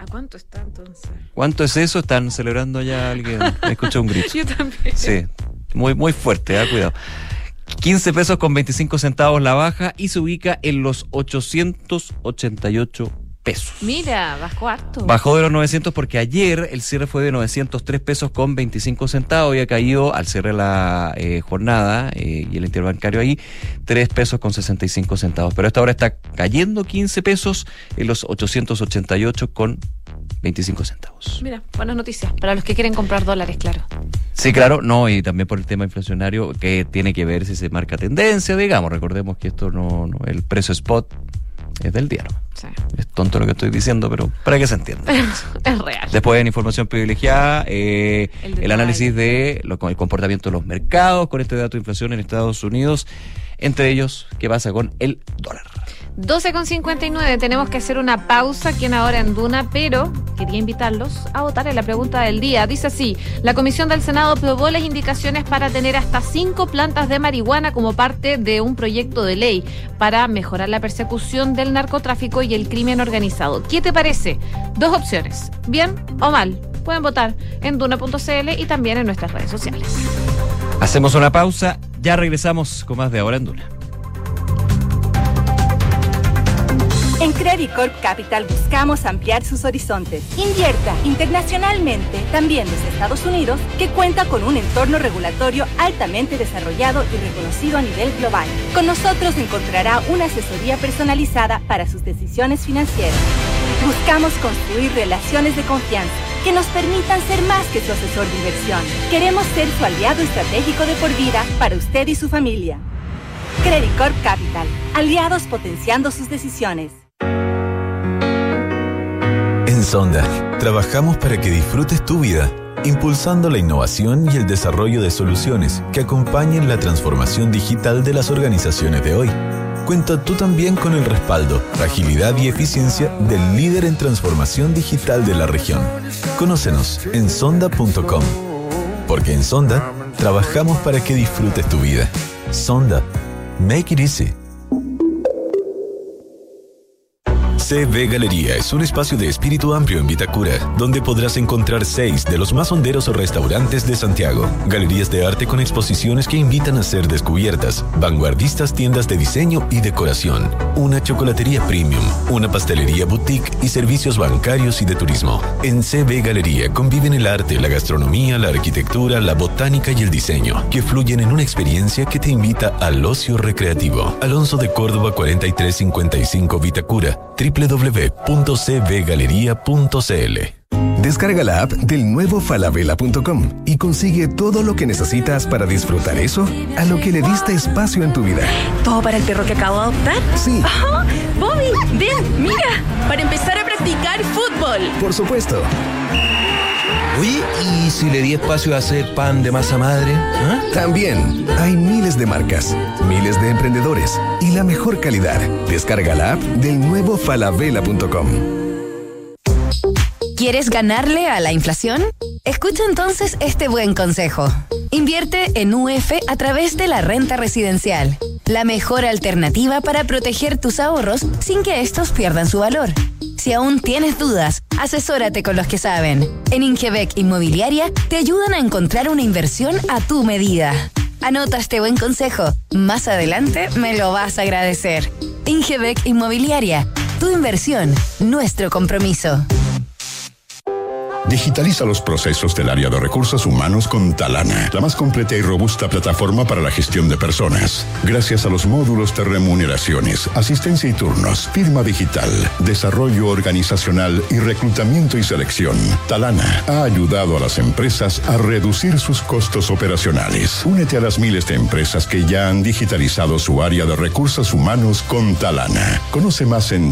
¿A cuánto está entonces? ¿Cuánto es eso? Están celebrando ya alguien. Escuché un grito. Yo también. Sí, muy fuerte, cuidado. 15 pesos con 25 centavos la baja y se ubica en los 888 pesos. Mira, bajó harto. Bajó de los 900 porque ayer el cierre fue de 903 pesos con 25 centavos y ha caído al cierre de la jornada y el interbancario ahí 3 pesos con 65 centavos. Pero esta hora está cayendo 15 pesos en los 888 con 25 centavos. Mira, buenas noticias para los que quieren comprar dólares, claro. Sí, claro, no, y también por el tema inflacionario que tiene que ver si se marca tendencia, digamos. Recordemos que esto no el precio spot es del día, ¿no? Sí. Es tonto lo que estoy diciendo, pero para que se entienda. Es real. Después en información privilegiada, el análisis de el comportamiento de los mercados con este dato de inflación en Estados Unidos, entre ellos, ¿qué pasa con el dólar? 12:59, tenemos que hacer una pausa aquí en Ahora en Duna, pero quería invitarlos a votar en la pregunta del día. Dice así: la Comisión del Senado aprobó las indicaciones para tener hasta 5 plantas de marihuana como parte de un proyecto de ley para mejorar la persecución del narcotráfico y el crimen organizado. ¿Qué te parece? 2 opciones, bien o mal. Pueden votar en duna.cl y también en nuestras redes sociales. Hacemos una pausa, ya regresamos con más de Ahora en Duna. En Credit Corp Capital buscamos ampliar sus horizontes. Invierta internacionalmente, también desde Estados Unidos, que cuenta con un entorno regulatorio altamente desarrollado y reconocido a nivel global. Con nosotros encontrará una asesoría personalizada para sus decisiones financieras. Buscamos construir relaciones de confianza que nos permitan ser más que su asesor de inversión. Queremos ser su aliado estratégico de por vida para usted y su familia. Credit Corp Capital, aliados potenciando sus decisiones. En Sonda, trabajamos para que disfrutes tu vida, impulsando la innovación y el desarrollo de soluciones que acompañen la transformación digital de las organizaciones de hoy. Cuenta tú también con el respaldo, agilidad y eficiencia del líder en transformación digital de la región. Conócenos en sonda.com. Porque en Sonda, trabajamos para que disfrutes tu vida. Sonda. Make it easy. CB Galería es un espacio de espíritu amplio en Vitacura, donde podrás encontrar 6 de los más honderos restaurantes de Santiago, galerías de arte con exposiciones que invitan a ser descubiertas, vanguardistas tiendas de diseño y decoración, una chocolatería premium, una pastelería boutique y servicios bancarios y de turismo. En CB Galería conviven el arte, la gastronomía, la arquitectura, la botánica y el diseño, que fluyen en una experiencia que te invita al ocio recreativo. Alonso de Córdoba 4355 Vitacura, www.cbgaleria.cl. Descarga la app del nuevo falabella.com y consigue todo lo que necesitas para disfrutar eso a lo que le diste espacio en tu vida. ¿Todo para el perro que acabo de adoptar? Sí. Oh, Bobby, ven, mira, para empezar a practicar fútbol. Por supuesto. Oye, ¿y si le di espacio a hacer pan de masa madre? ¿Ah? También hay miles de marcas, miles de emprendedores y la mejor calidad. Descarga la app del nuevo falabella.com. ¿Quieres ganarle a la inflación? Escucha entonces este buen consejo. Invierte en UF a través de la renta residencial, la mejor alternativa para proteger tus ahorros sin que estos pierdan su valor. Si aún tienes dudas, asesórate con los que saben. En Ingebec Inmobiliaria te ayudan a encontrar una inversión a tu medida. Anota este buen consejo. Más adelante me lo vas a agradecer. Ingebec Inmobiliaria. Tu inversión, nuestro compromiso. Digitaliza los procesos del área de recursos humanos con Talana, la más completa y robusta plataforma para la gestión de personas. Gracias a los módulos de remuneraciones, asistencia y turnos, firma digital, desarrollo organizacional y reclutamiento y selección, Talana ha ayudado a las empresas a reducir sus costos operacionales. Únete a las miles de empresas que ya han digitalizado su área de recursos humanos con Talana. Conoce más en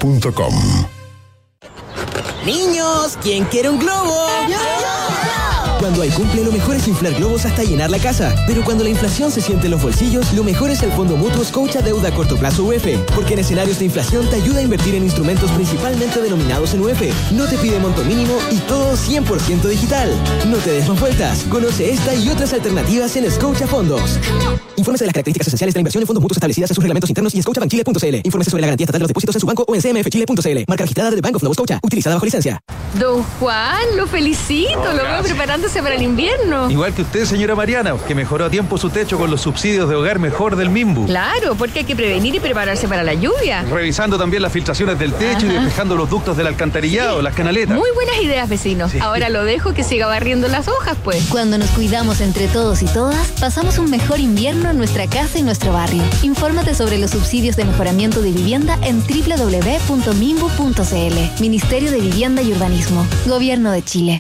talana.com. Niños, ¿quién quiere un globo? ¡Yo! Cuando hay cumple, lo mejor es inflar globos hasta llenar la casa. Pero cuando la inflación se siente en los bolsillos, lo mejor es el Fondo Mutuo Scotia Deuda a Corto Plazo UF. Porque en escenarios de inflación te ayuda a invertir en instrumentos principalmente denominados en UF. No te pide monto mínimo y todo 100% digital. No te des más vueltas. Conoce esta y otras alternativas en Scotia Fondos. Infórmese de las características esenciales de la inversión en fondos mutuos establecidas en sus reglamentos internos y scotiabankchile.cl. Infórmese sobre la garantía estatal de los depósitos en su banco o en cmfchile.cl. Marca registrada del Bank of Nova Scotia. Utilizada bajo licencia. Don Juan, lo felicito. Lo veo preparándose para el invierno. Igual que usted, señora Mariana, que mejoró a tiempo su techo con los subsidios de Hogar Mejor del Minbu. Claro, porque hay que prevenir y prepararse para la lluvia. Revisando también las filtraciones del techo y despejando los ductos del alcantarillado, las canaletas. Muy buenas ideas, vecino. Sí. Ahora lo dejo que siga barriendo las hojas, pues. Cuando nos cuidamos entre todos y todas, pasamos un mejor invierno en nuestra casa y nuestro barrio. Infórmate sobre los subsidios de mejoramiento de vivienda en www.minbu.cl. Ministerio de Vivienda y Urbanismo. Gobierno de Chile.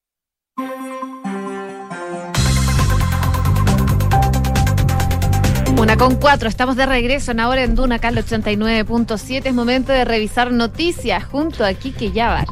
1:04, estamos de regreso en Ahora en Duna, acá al 89.7. Es momento de revisar noticias junto a Quique Yabar.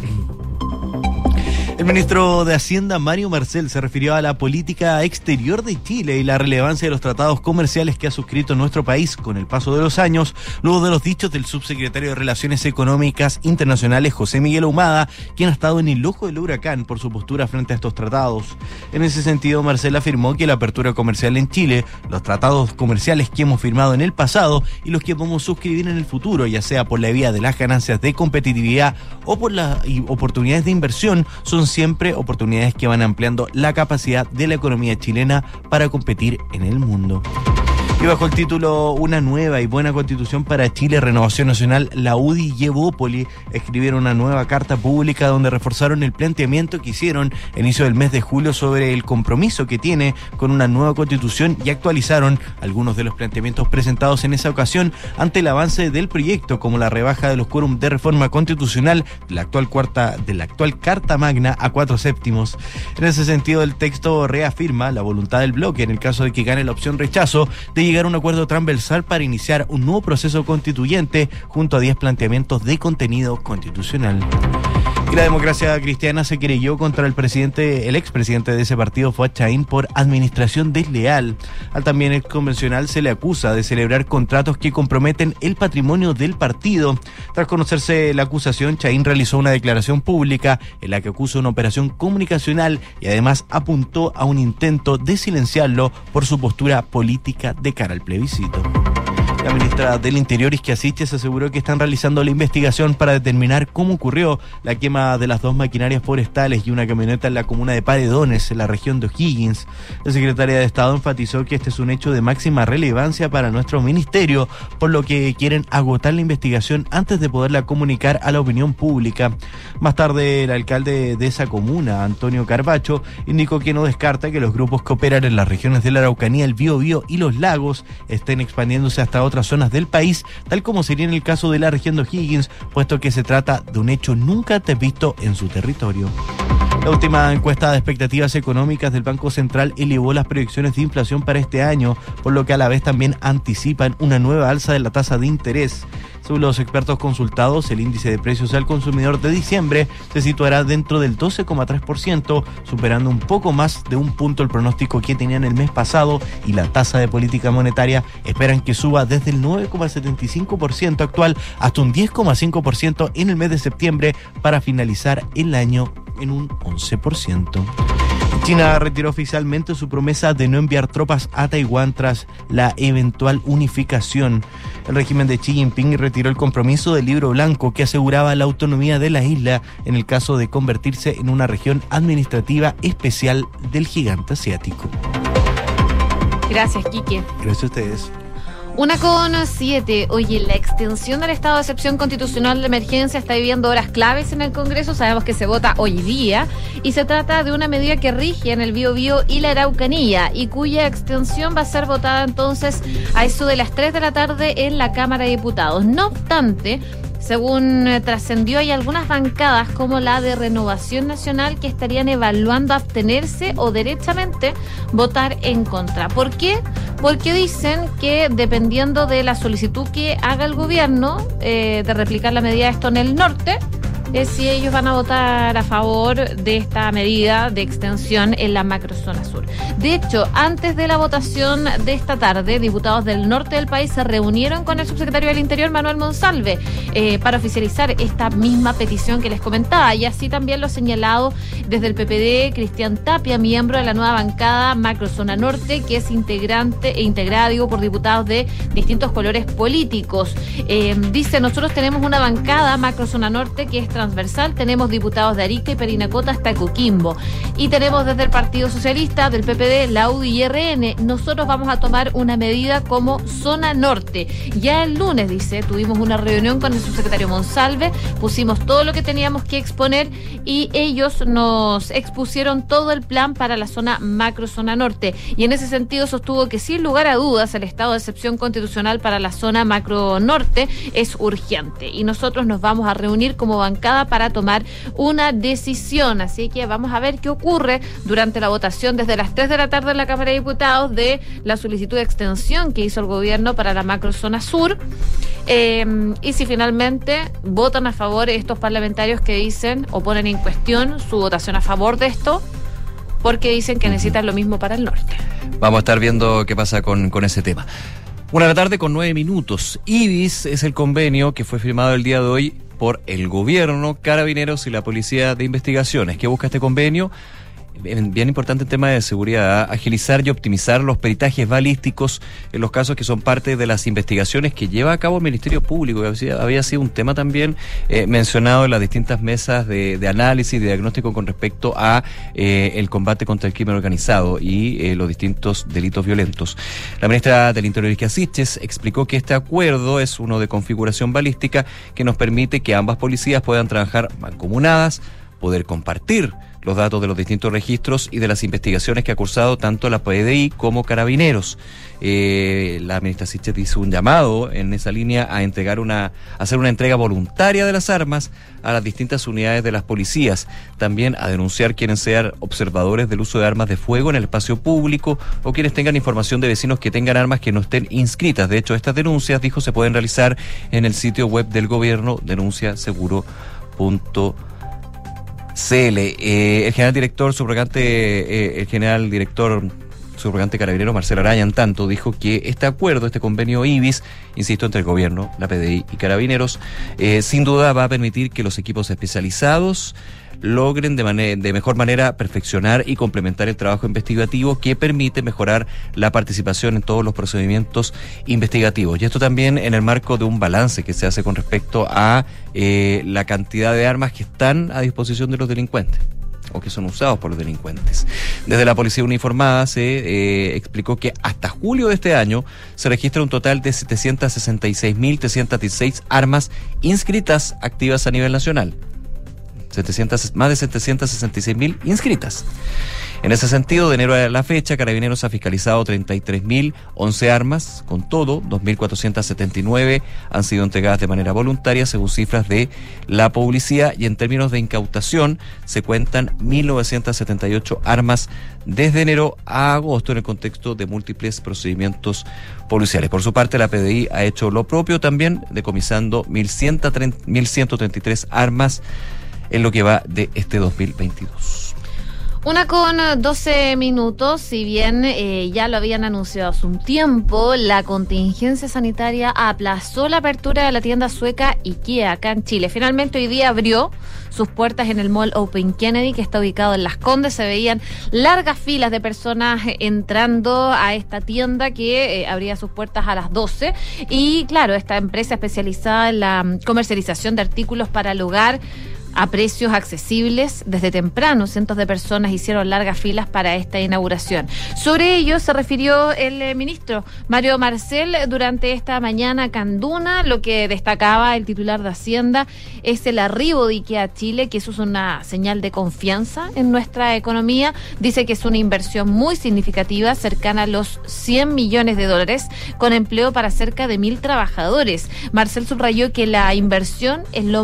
El ministro de Hacienda, Mario Marcel, se refirió a la política exterior de Chile y la relevancia de los tratados comerciales que ha suscrito nuestro país con el paso de los años, luego de los dichos del subsecretario de Relaciones Económicas Internacionales, José Miguel Ahumada, quien ha estado en el ojo del huracán por su postura frente a estos tratados. En ese sentido, Marcel afirmó que la apertura comercial en Chile, los tratados comerciales que hemos firmado en el pasado y los que podemos suscribir en el futuro, ya sea por la vía de las ganancias de competitividad o por las oportunidades de inversión, son siempre oportunidades que van ampliando la capacidad de la economía chilena para competir en el mundo. Y bajo el título Una nueva y buena constitución para Chile, Renovación Nacional, la UDI y Evópoli escribieron una nueva carta pública donde reforzaron el planteamiento que hicieron a inicio del mes de julio sobre el compromiso que tiene con una nueva constitución y actualizaron algunos de los planteamientos presentados en esa ocasión ante el avance del proyecto, como la rebaja de los quórum de reforma constitucional de la actual Carta Magna a 4/7. En ese sentido, el texto reafirma la voluntad del bloque, en el caso de que gane la opción rechazo, de llegar a un acuerdo transversal para iniciar un nuevo proceso constituyente junto a 10 planteamientos de contenido constitucional. Y la democracia cristiana se querelló contra el expresidente de ese partido, Fuad Chahín, por administración desleal. Al también exconvencional se le acusa de celebrar contratos que comprometen el patrimonio del partido. Tras conocerse la acusación, Chahín realizó una declaración pública en la que acusa una operación comunicacional y además apuntó a un intento de silenciarlo por su postura política de cara al plebiscito. La ministra del Interior, Isquia Siches, aseguró que están realizando la investigación para determinar cómo ocurrió la quema de las 2 maquinarias forestales y una camioneta en la comuna de Paredones, en la región de O'Higgins. La secretaria de Estado enfatizó que este es un hecho de máxima relevancia para nuestro ministerio, por lo que quieren agotar la investigación antes de poderla comunicar a la opinión pública. Más tarde, el alcalde de esa comuna, Antonio Carbacho, indicó que no descarta que los grupos que operan en las regiones de la Araucanía, el Biobío y los lagos estén expandiéndose hasta otras zonas del país, tal como sería en el caso de la región de O'Higgins, puesto que se trata de un hecho nunca antes visto en su territorio. La última encuesta de expectativas económicas del Banco Central elevó las proyecciones de inflación para este año, por lo que a la vez también anticipan una nueva alza de la tasa de interés. Según los expertos consultados, el índice de precios al consumidor de diciembre se situará dentro del 12,3%, superando un poco más de un punto el pronóstico que tenían el mes pasado, y la tasa de política monetaria esperan que suba desde el 9,75% actual hasta un 10,5% en el mes de septiembre, para finalizar el año en un 11%. China retiró oficialmente su promesa de no enviar tropas a Taiwán tras la eventual unificación. El régimen de Xi Jinping retiró el compromiso del libro blanco que aseguraba la autonomía de la isla en el caso de convertirse en una región administrativa especial del gigante asiático. Gracias, Quique. Gracias a ustedes. 1:07. Oye, la extensión del estado de excepción constitucional de emergencia está viviendo horas claves en el Congreso. Sabemos que se vota hoy día y se trata de una medida que rige en el Biobío y la Araucanía y cuya extensión va a ser votada entonces a eso de las 3 de la tarde en la Cámara de Diputados. No obstante, según trascendió, hay algunas bancadas como la de Renovación Nacional que estarían evaluando abstenerse o derechamente votar en contra. ¿Por qué? Porque dicen que dependiendo de la solicitud que haga el gobierno de replicar la medida de esto en el norte, es si ellos van a votar a favor de esta medida de extensión en la macrozona sur. De hecho, antes de la votación de esta tarde, diputados del norte del país se reunieron con el subsecretario del Interior, Manuel Monsalve, para oficializar esta misma petición que les comentaba, y así también lo ha señalado desde el PPD Cristian Tapia, miembro de la nueva bancada Macrozona Norte, que es integrada por diputados de distintos colores políticos. Dice, nosotros tenemos una bancada Macrozona Norte que es transversal, tenemos diputados de Arica y Parinacota hasta Coquimbo, y tenemos desde el Partido Socialista, del PPD, la UDI y RN. Nosotros vamos a tomar una medida como zona norte. Ya el lunes, dice, tuvimos una reunión con el subsecretario Monsalve, pusimos todo lo que teníamos que exponer y ellos nos expusieron todo el plan para la zona macrozona norte, y en ese sentido sostuvo que sin lugar a dudas el estado de excepción constitucional para la zona macro norte es urgente, y nosotros nos vamos a reunir como bancada para tomar una decisión. Así que vamos a ver qué ocurre durante la votación desde las 3 de la tarde en la Cámara de Diputados de la solicitud de extensión que hizo el gobierno para la macrozona sur, y si finalmente votan a favor estos parlamentarios que dicen o ponen en cuestión su votación a favor de esto, porque dicen que necesitan lo mismo para el norte. Vamos a estar viendo qué pasa con ese tema. 1:09 PM. IBIS es el convenio que fue firmado el día de hoy por el gobierno, Carabineros y la Policía de Investigaciones. ¿Qué busca este convenio? Bien importante el tema de seguridad, agilizar y optimizar los peritajes balísticos en los casos que son parte de las investigaciones que lleva a cabo el Ministerio Público, que había sido un tema también mencionado en las distintas mesas de análisis y de diagnóstico con respecto a el combate contra el crimen organizado y los distintos delitos violentos. La ministra del Interior, Ixchel Siches, explicó que este acuerdo es uno de configuración balística que nos permite que ambas policías puedan trabajar mancomunadas, poder compartir los datos de los distintos registros y de las investigaciones que ha cursado tanto la PDI como Carabineros. La ministra Siches hizo un llamado en esa línea a hacer una entrega voluntaria de las armas a las distintas unidades de las policías, también a denunciar quienes sean observadores del uso de armas de fuego en el espacio público o quienes tengan información de vecinos que tengan armas que no estén inscritas. De hecho, estas denuncias, dijo, se pueden realizar en el sitio web del gobierno, denunciaseguro.cl. El general director subrogante Carabinero, Marcelo Araya, en tanto, dijo que este acuerdo, este convenio IBIS, insisto, entre el gobierno, la PDI y Carabineros, sin duda va a permitir que los equipos especializados logren de mejor manera perfeccionar y complementar el trabajo investigativo que permite mejorar la participación en todos los procedimientos investigativos. Y esto también en el marco de un balance que se hace con respecto a la cantidad de armas que están a disposición de los delincuentes o que son usados por los delincuentes. Desde la Policía Uniformada se explicó que hasta julio de este año se registra un total de 766.316 armas inscritas activas a nivel nacional. Más de 766.000 inscritas. En ese sentido, de enero a la fecha, Carabineros ha fiscalizado 33.011 armas. Con todo, 2.479 han sido entregadas de manera voluntaria, según cifras de la policía, y en términos de incautación se cuentan 1.978 armas desde enero a agosto en el contexto de múltiples procedimientos policiales. Por su parte, la PDI ha hecho lo propio también, decomisando 1.133 armas en lo que va de este 2022. 1:12 PM. Si bien ya lo habían anunciado hace un tiempo, la contingencia sanitaria aplazó la apertura de la tienda sueca IKEA acá en Chile. Finalmente hoy día abrió sus puertas en el Mall Open Kennedy, que está ubicado en Las Condes. Se veían largas filas de personas entrando a esta tienda que abría sus puertas a las 12. Y claro, esta empresa especializada en la comercialización de artículos para el hogar a precios accesibles, desde temprano cientos de personas hicieron largas filas para esta inauguración. Sobre ello se refirió el ministro Mario Marcel durante esta mañana acá en Duna. Lo que destacaba el titular de Hacienda es el arribo de IKEA a Chile, que eso es una señal de confianza en nuestra economía. Dice que es una inversión muy significativa, cercana a los $100 millones, con empleo para cerca de 1.000 trabajadores. Marcel subrayó que la inversión es lo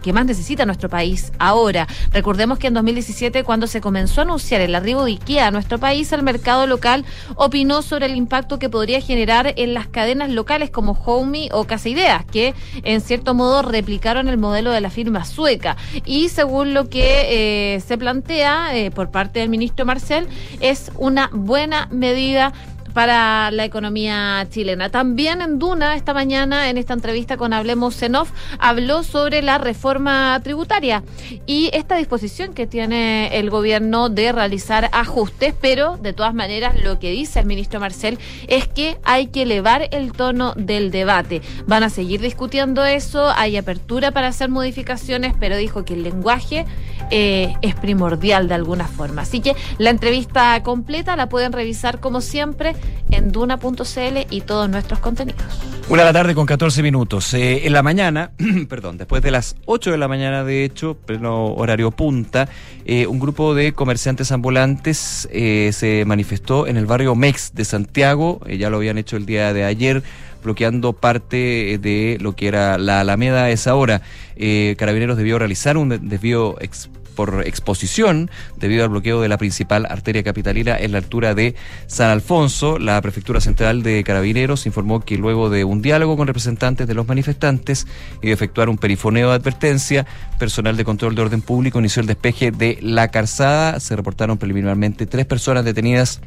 que más necesita nuestro país ahora. Recordemos que en 2017, cuando se comenzó a anunciar el arribo de IKEA a nuestro país, el mercado local opinó sobre el impacto que podría generar en las cadenas locales como Homey o Casa Ideas, que en cierto modo replicaron el modelo de la firma sueca. Y según lo que se plantea por parte del ministro Marcel, es una buena medida para la economía chilena. También en Duna, esta mañana, en esta entrevista con Hablemos en Off, habló sobre la reforma tributaria y esta disposición que tiene el gobierno de realizar ajustes, pero de todas maneras lo que dice el ministro Marcel es que hay que elevar el tono del debate. Van a seguir discutiendo eso, hay apertura para hacer modificaciones, pero dijo que el lenguaje es primordial de alguna forma. Así que la entrevista completa la pueden revisar como siempre en duna.cl y todos nuestros contenidos. 1:14 p.m. En la mañana, después de las 8 de la mañana, de hecho, pleno horario punta, un grupo de comerciantes ambulantes se manifestó en el barrio Mex de Santiago. Ya lo habían hecho el día de ayer, bloqueando parte de lo que era la Alameda a esa hora. Carabineros debió realizar un desvío por exposición debido al bloqueo de la principal arteria capitalina en la altura de San Alfonso. La Prefectura Central de Carabineros informó que luego de un diálogo con representantes de los manifestantes y de efectuar un perifoneo de advertencia, personal de control de orden público inició el despeje de la calzada. Se reportaron preliminarmente 3 personas detenidas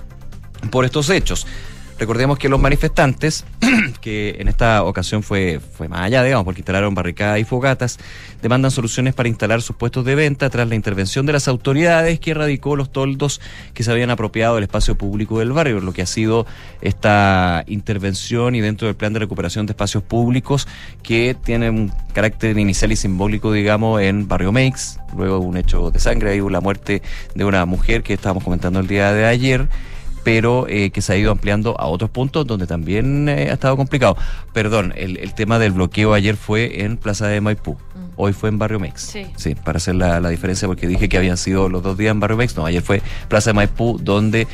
por estos hechos. Recordemos que los manifestantes, que en esta ocasión fue más allá, digamos, porque instalaron barricadas y fogatas, demandan soluciones para instalar sus puestos de venta tras la intervención de las autoridades que erradicó los toldos que se habían apropiado del espacio público del barrio. Lo que ha sido esta intervención y dentro del plan de recuperación de espacios públicos que tiene un carácter inicial y simbólico, digamos, en Barrio Meix, luego un hecho de sangre, ahí la muerte de una mujer que estábamos comentando el día de ayer, pero que se ha ido ampliando a otros puntos donde también ha estado complicado. Perdón, el tema del bloqueo ayer fue en Plaza de Maipú. Hoy fue en Barrio Mex. Sí, para hacer la diferencia, porque dije que habían sido los 2 días en Barrio Mex. No, ayer fue Plaza de Maipú, donde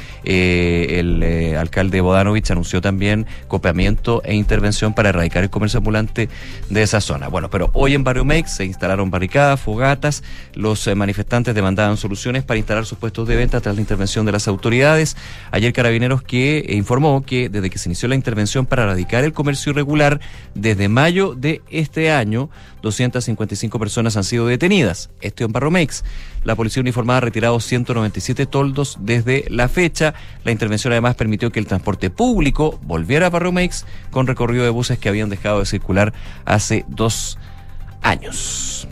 el alcalde Bodanovich anunció también copiamiento e intervención para erradicar el comercio ambulante de esa zona. Bueno, pero hoy en Barrio Mex se instalaron barricadas, fogatas. Los manifestantes demandaban soluciones para instalar sus puestos de venta tras la intervención de las autoridades. Ayer Carabineros que informó que desde que se inició la intervención para erradicar el comercio irregular, desde mayo de este año, 255 personas han sido detenidas. Esto en Barrio Mex. La policía uniformada ha retirado 197 toldos desde la fecha. La intervención además permitió que el transporte público volviera a Barrio Mex con recorrido de buses que habían dejado de circular hace 2 años.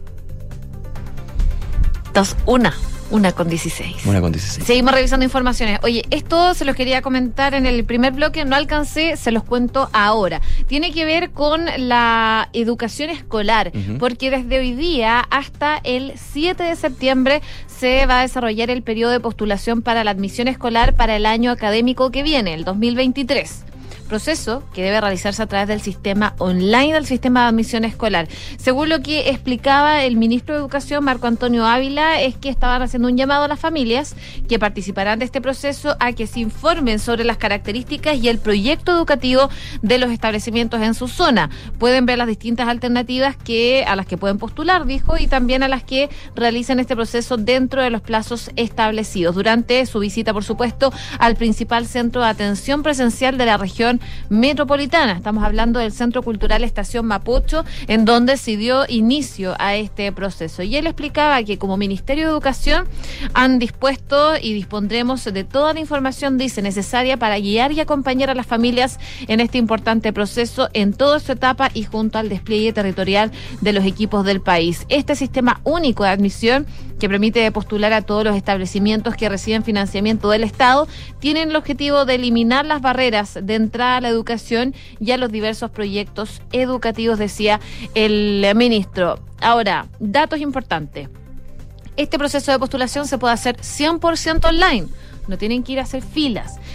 1:16. Seguimos revisando informaciones. Oye, esto se los quería comentar en el primer bloque, no alcancé, se los cuento ahora. Tiene que ver con la educación escolar, porque desde hoy día hasta el 7 de septiembre se va a desarrollar el periodo de postulación para la admisión escolar para el año académico que viene, el 2023. Proceso que debe realizarse a través del sistema online del sistema de admisión escolar. Según lo que explicaba el ministro de Educación, Marco Antonio Ávila, es que estaban haciendo un llamado a las familias que participarán de este proceso a que se informen sobre las características y el proyecto educativo de los establecimientos en su zona. Pueden ver las distintas alternativas a las que pueden postular, dijo, y también a las que realicen este proceso dentro de los plazos establecidos. Durante su visita, por supuesto, al principal centro de atención presencial de la región metropolitana. Estamos hablando del Centro Cultural Estación Mapocho, en donde se dio inicio a este proceso. Y él explicaba que como Ministerio de Educación han dispuesto y dispondremos de toda la información, dice, necesaria para guiar y acompañar a las familias en este importante proceso en toda su etapa y junto al despliegue territorial de los equipos del país. Este sistema único de admisión que permite postular a todos los establecimientos que reciben financiamiento del Estado, tienen el objetivo de eliminar las barreras de entrada a la educación y a los diversos proyectos educativos, decía el ministro. Ahora, datos importantes. Este proceso de postulación se puede hacer 100% online. No tienen que ir a hacer filas.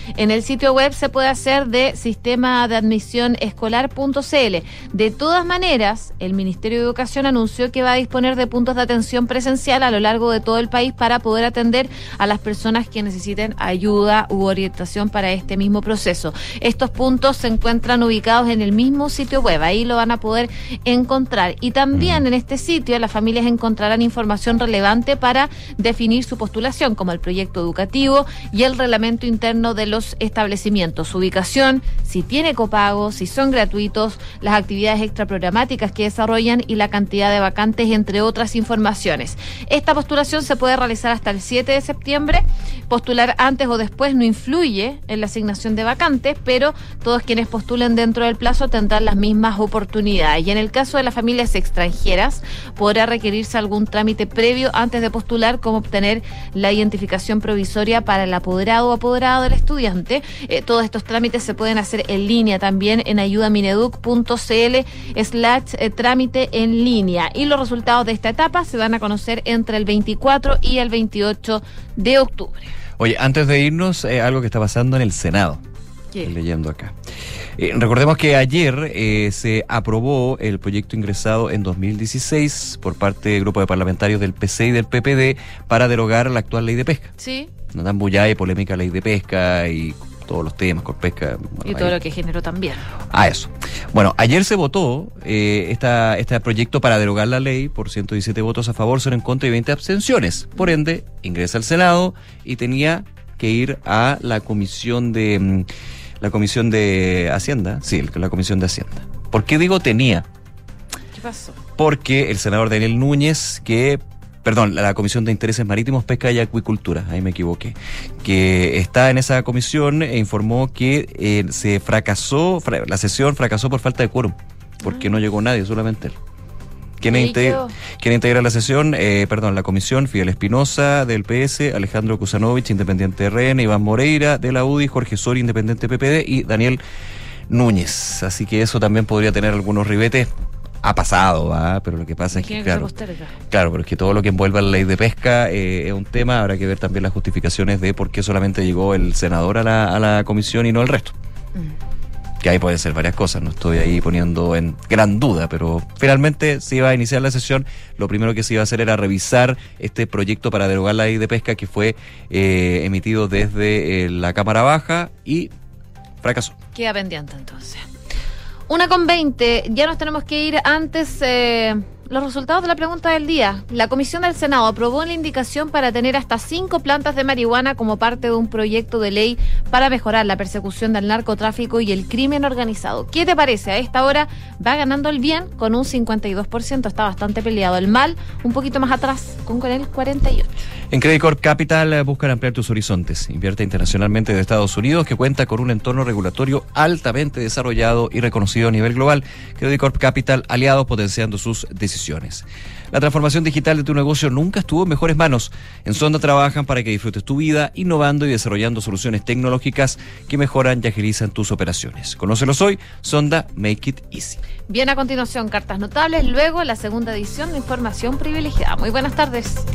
En el sitio web se puede hacer de sistema de admisión escolar.cl. De todas maneras, el Ministerio de Educación anunció que va a disponer de puntos de atención presencial a lo largo de todo el país para poder atender a las personas que necesiten ayuda u orientación para este mismo proceso. Estos puntos se encuentran ubicados en el mismo sitio web, ahí lo van a poder encontrar. Y también en este sitio las familias encontrarán información relevante para definir su postulación, como el proyecto educativo y el reglamento interno de los establecimientos, su ubicación, si tiene copago, si son gratuitos, las actividades extraprogramáticas que desarrollan y la cantidad de vacantes, entre otras informaciones. Esta postulación se puede realizar hasta el 7 de septiembre. Postular antes o después no influye en la asignación de vacantes, pero todos quienes postulen dentro del plazo tendrán las mismas oportunidades. Y en el caso de las familias extranjeras, podrá requerirse algún trámite previo antes de postular, como obtener la identificación provisoria para el apoderado o apoderada del estudiante. Todos estos trámites se pueden hacer en línea también en ayudamineduc.cl/trámite en línea. Y los resultados de esta etapa se van a conocer entre el 24 y el 28 de octubre. Oye, antes de irnos, algo que está pasando en el Senado. Estoy leyendo acá. Recordemos que ayer se aprobó el proyecto ingresado en 2016 por parte del grupo de parlamentarios del PC y del PPD para derogar la actual ley de pesca. Sí. No tan bullada y polémica ley de pesca y todos los temas con pesca. Bueno, y todo lo que generó también. Eso. Bueno, ayer se votó este proyecto para derogar la ley por 117 votos a favor, 0 en contra y 20 abstenciones. Por ende, ingresa al Senado y tenía que ir a la comisión de Hacienda. Sí, la comisión de Hacienda. ¿Por qué digo tenía? ¿Qué pasó? Porque el senador Daniel Núñez, la Comisión de Intereses Marítimos, Pesca y Acuicultura, ahí me equivoqué, que está en esa comisión, informó que la sesión fracasó por falta de quórum, porque no llegó nadie, solamente él. ¿Quién integra la sesión? La comisión: Fidel Espinosa, del PS, Alejandro Kusanovich, independiente RN, Iván Moreira, de la UDI, Jorge Soria, independiente PPD, y Daniel Núñez. Así que eso también podría tener algunos ribetes. Ha pasado, pero lo que pasa es que, claro, pero es que todo lo que envuelve a la ley de pesca es un tema. Habrá que ver también las justificaciones de por qué solamente llegó el senador a la comisión y no el resto. Que ahí pueden ser varias cosas, no estoy ahí poniendo en gran duda, pero finalmente se iba a iniciar la sesión. Lo primero que se iba a hacer era revisar este proyecto para derogar la ley de pesca que fue emitido desde la Cámara Baja y fracasó. Queda pendiente entonces. 1:20, ya nos tenemos que ir. Antes, los resultados de la pregunta del día. La Comisión del Senado aprobó la indicación para tener hasta 5 plantas de marihuana como parte de un proyecto de ley para mejorar la persecución del narcotráfico y el crimen organizado. ¿Qué te parece? A esta hora va ganando el bien con un 52%, está bastante peleado. El mal un poquito más atrás, con el 48%. En Credit Corp Capital buscan ampliar tus horizontes. Invierte internacionalmente de Estados Unidos, que cuenta con un entorno regulatorio altamente desarrollado y reconocido a nivel global. Credit Corp Capital, aliados potenciando sus decisiones. La transformación digital de tu negocio nunca estuvo en mejores manos. En Sonda trabajan para que disfrutes tu vida, innovando y desarrollando soluciones tecnológicas que mejoran y agilizan tus operaciones. Conócelos hoy. Sonda, make it easy. Bien, a continuación, cartas notables, luego la segunda edición de Información Privilegiada. Muy buenas tardes.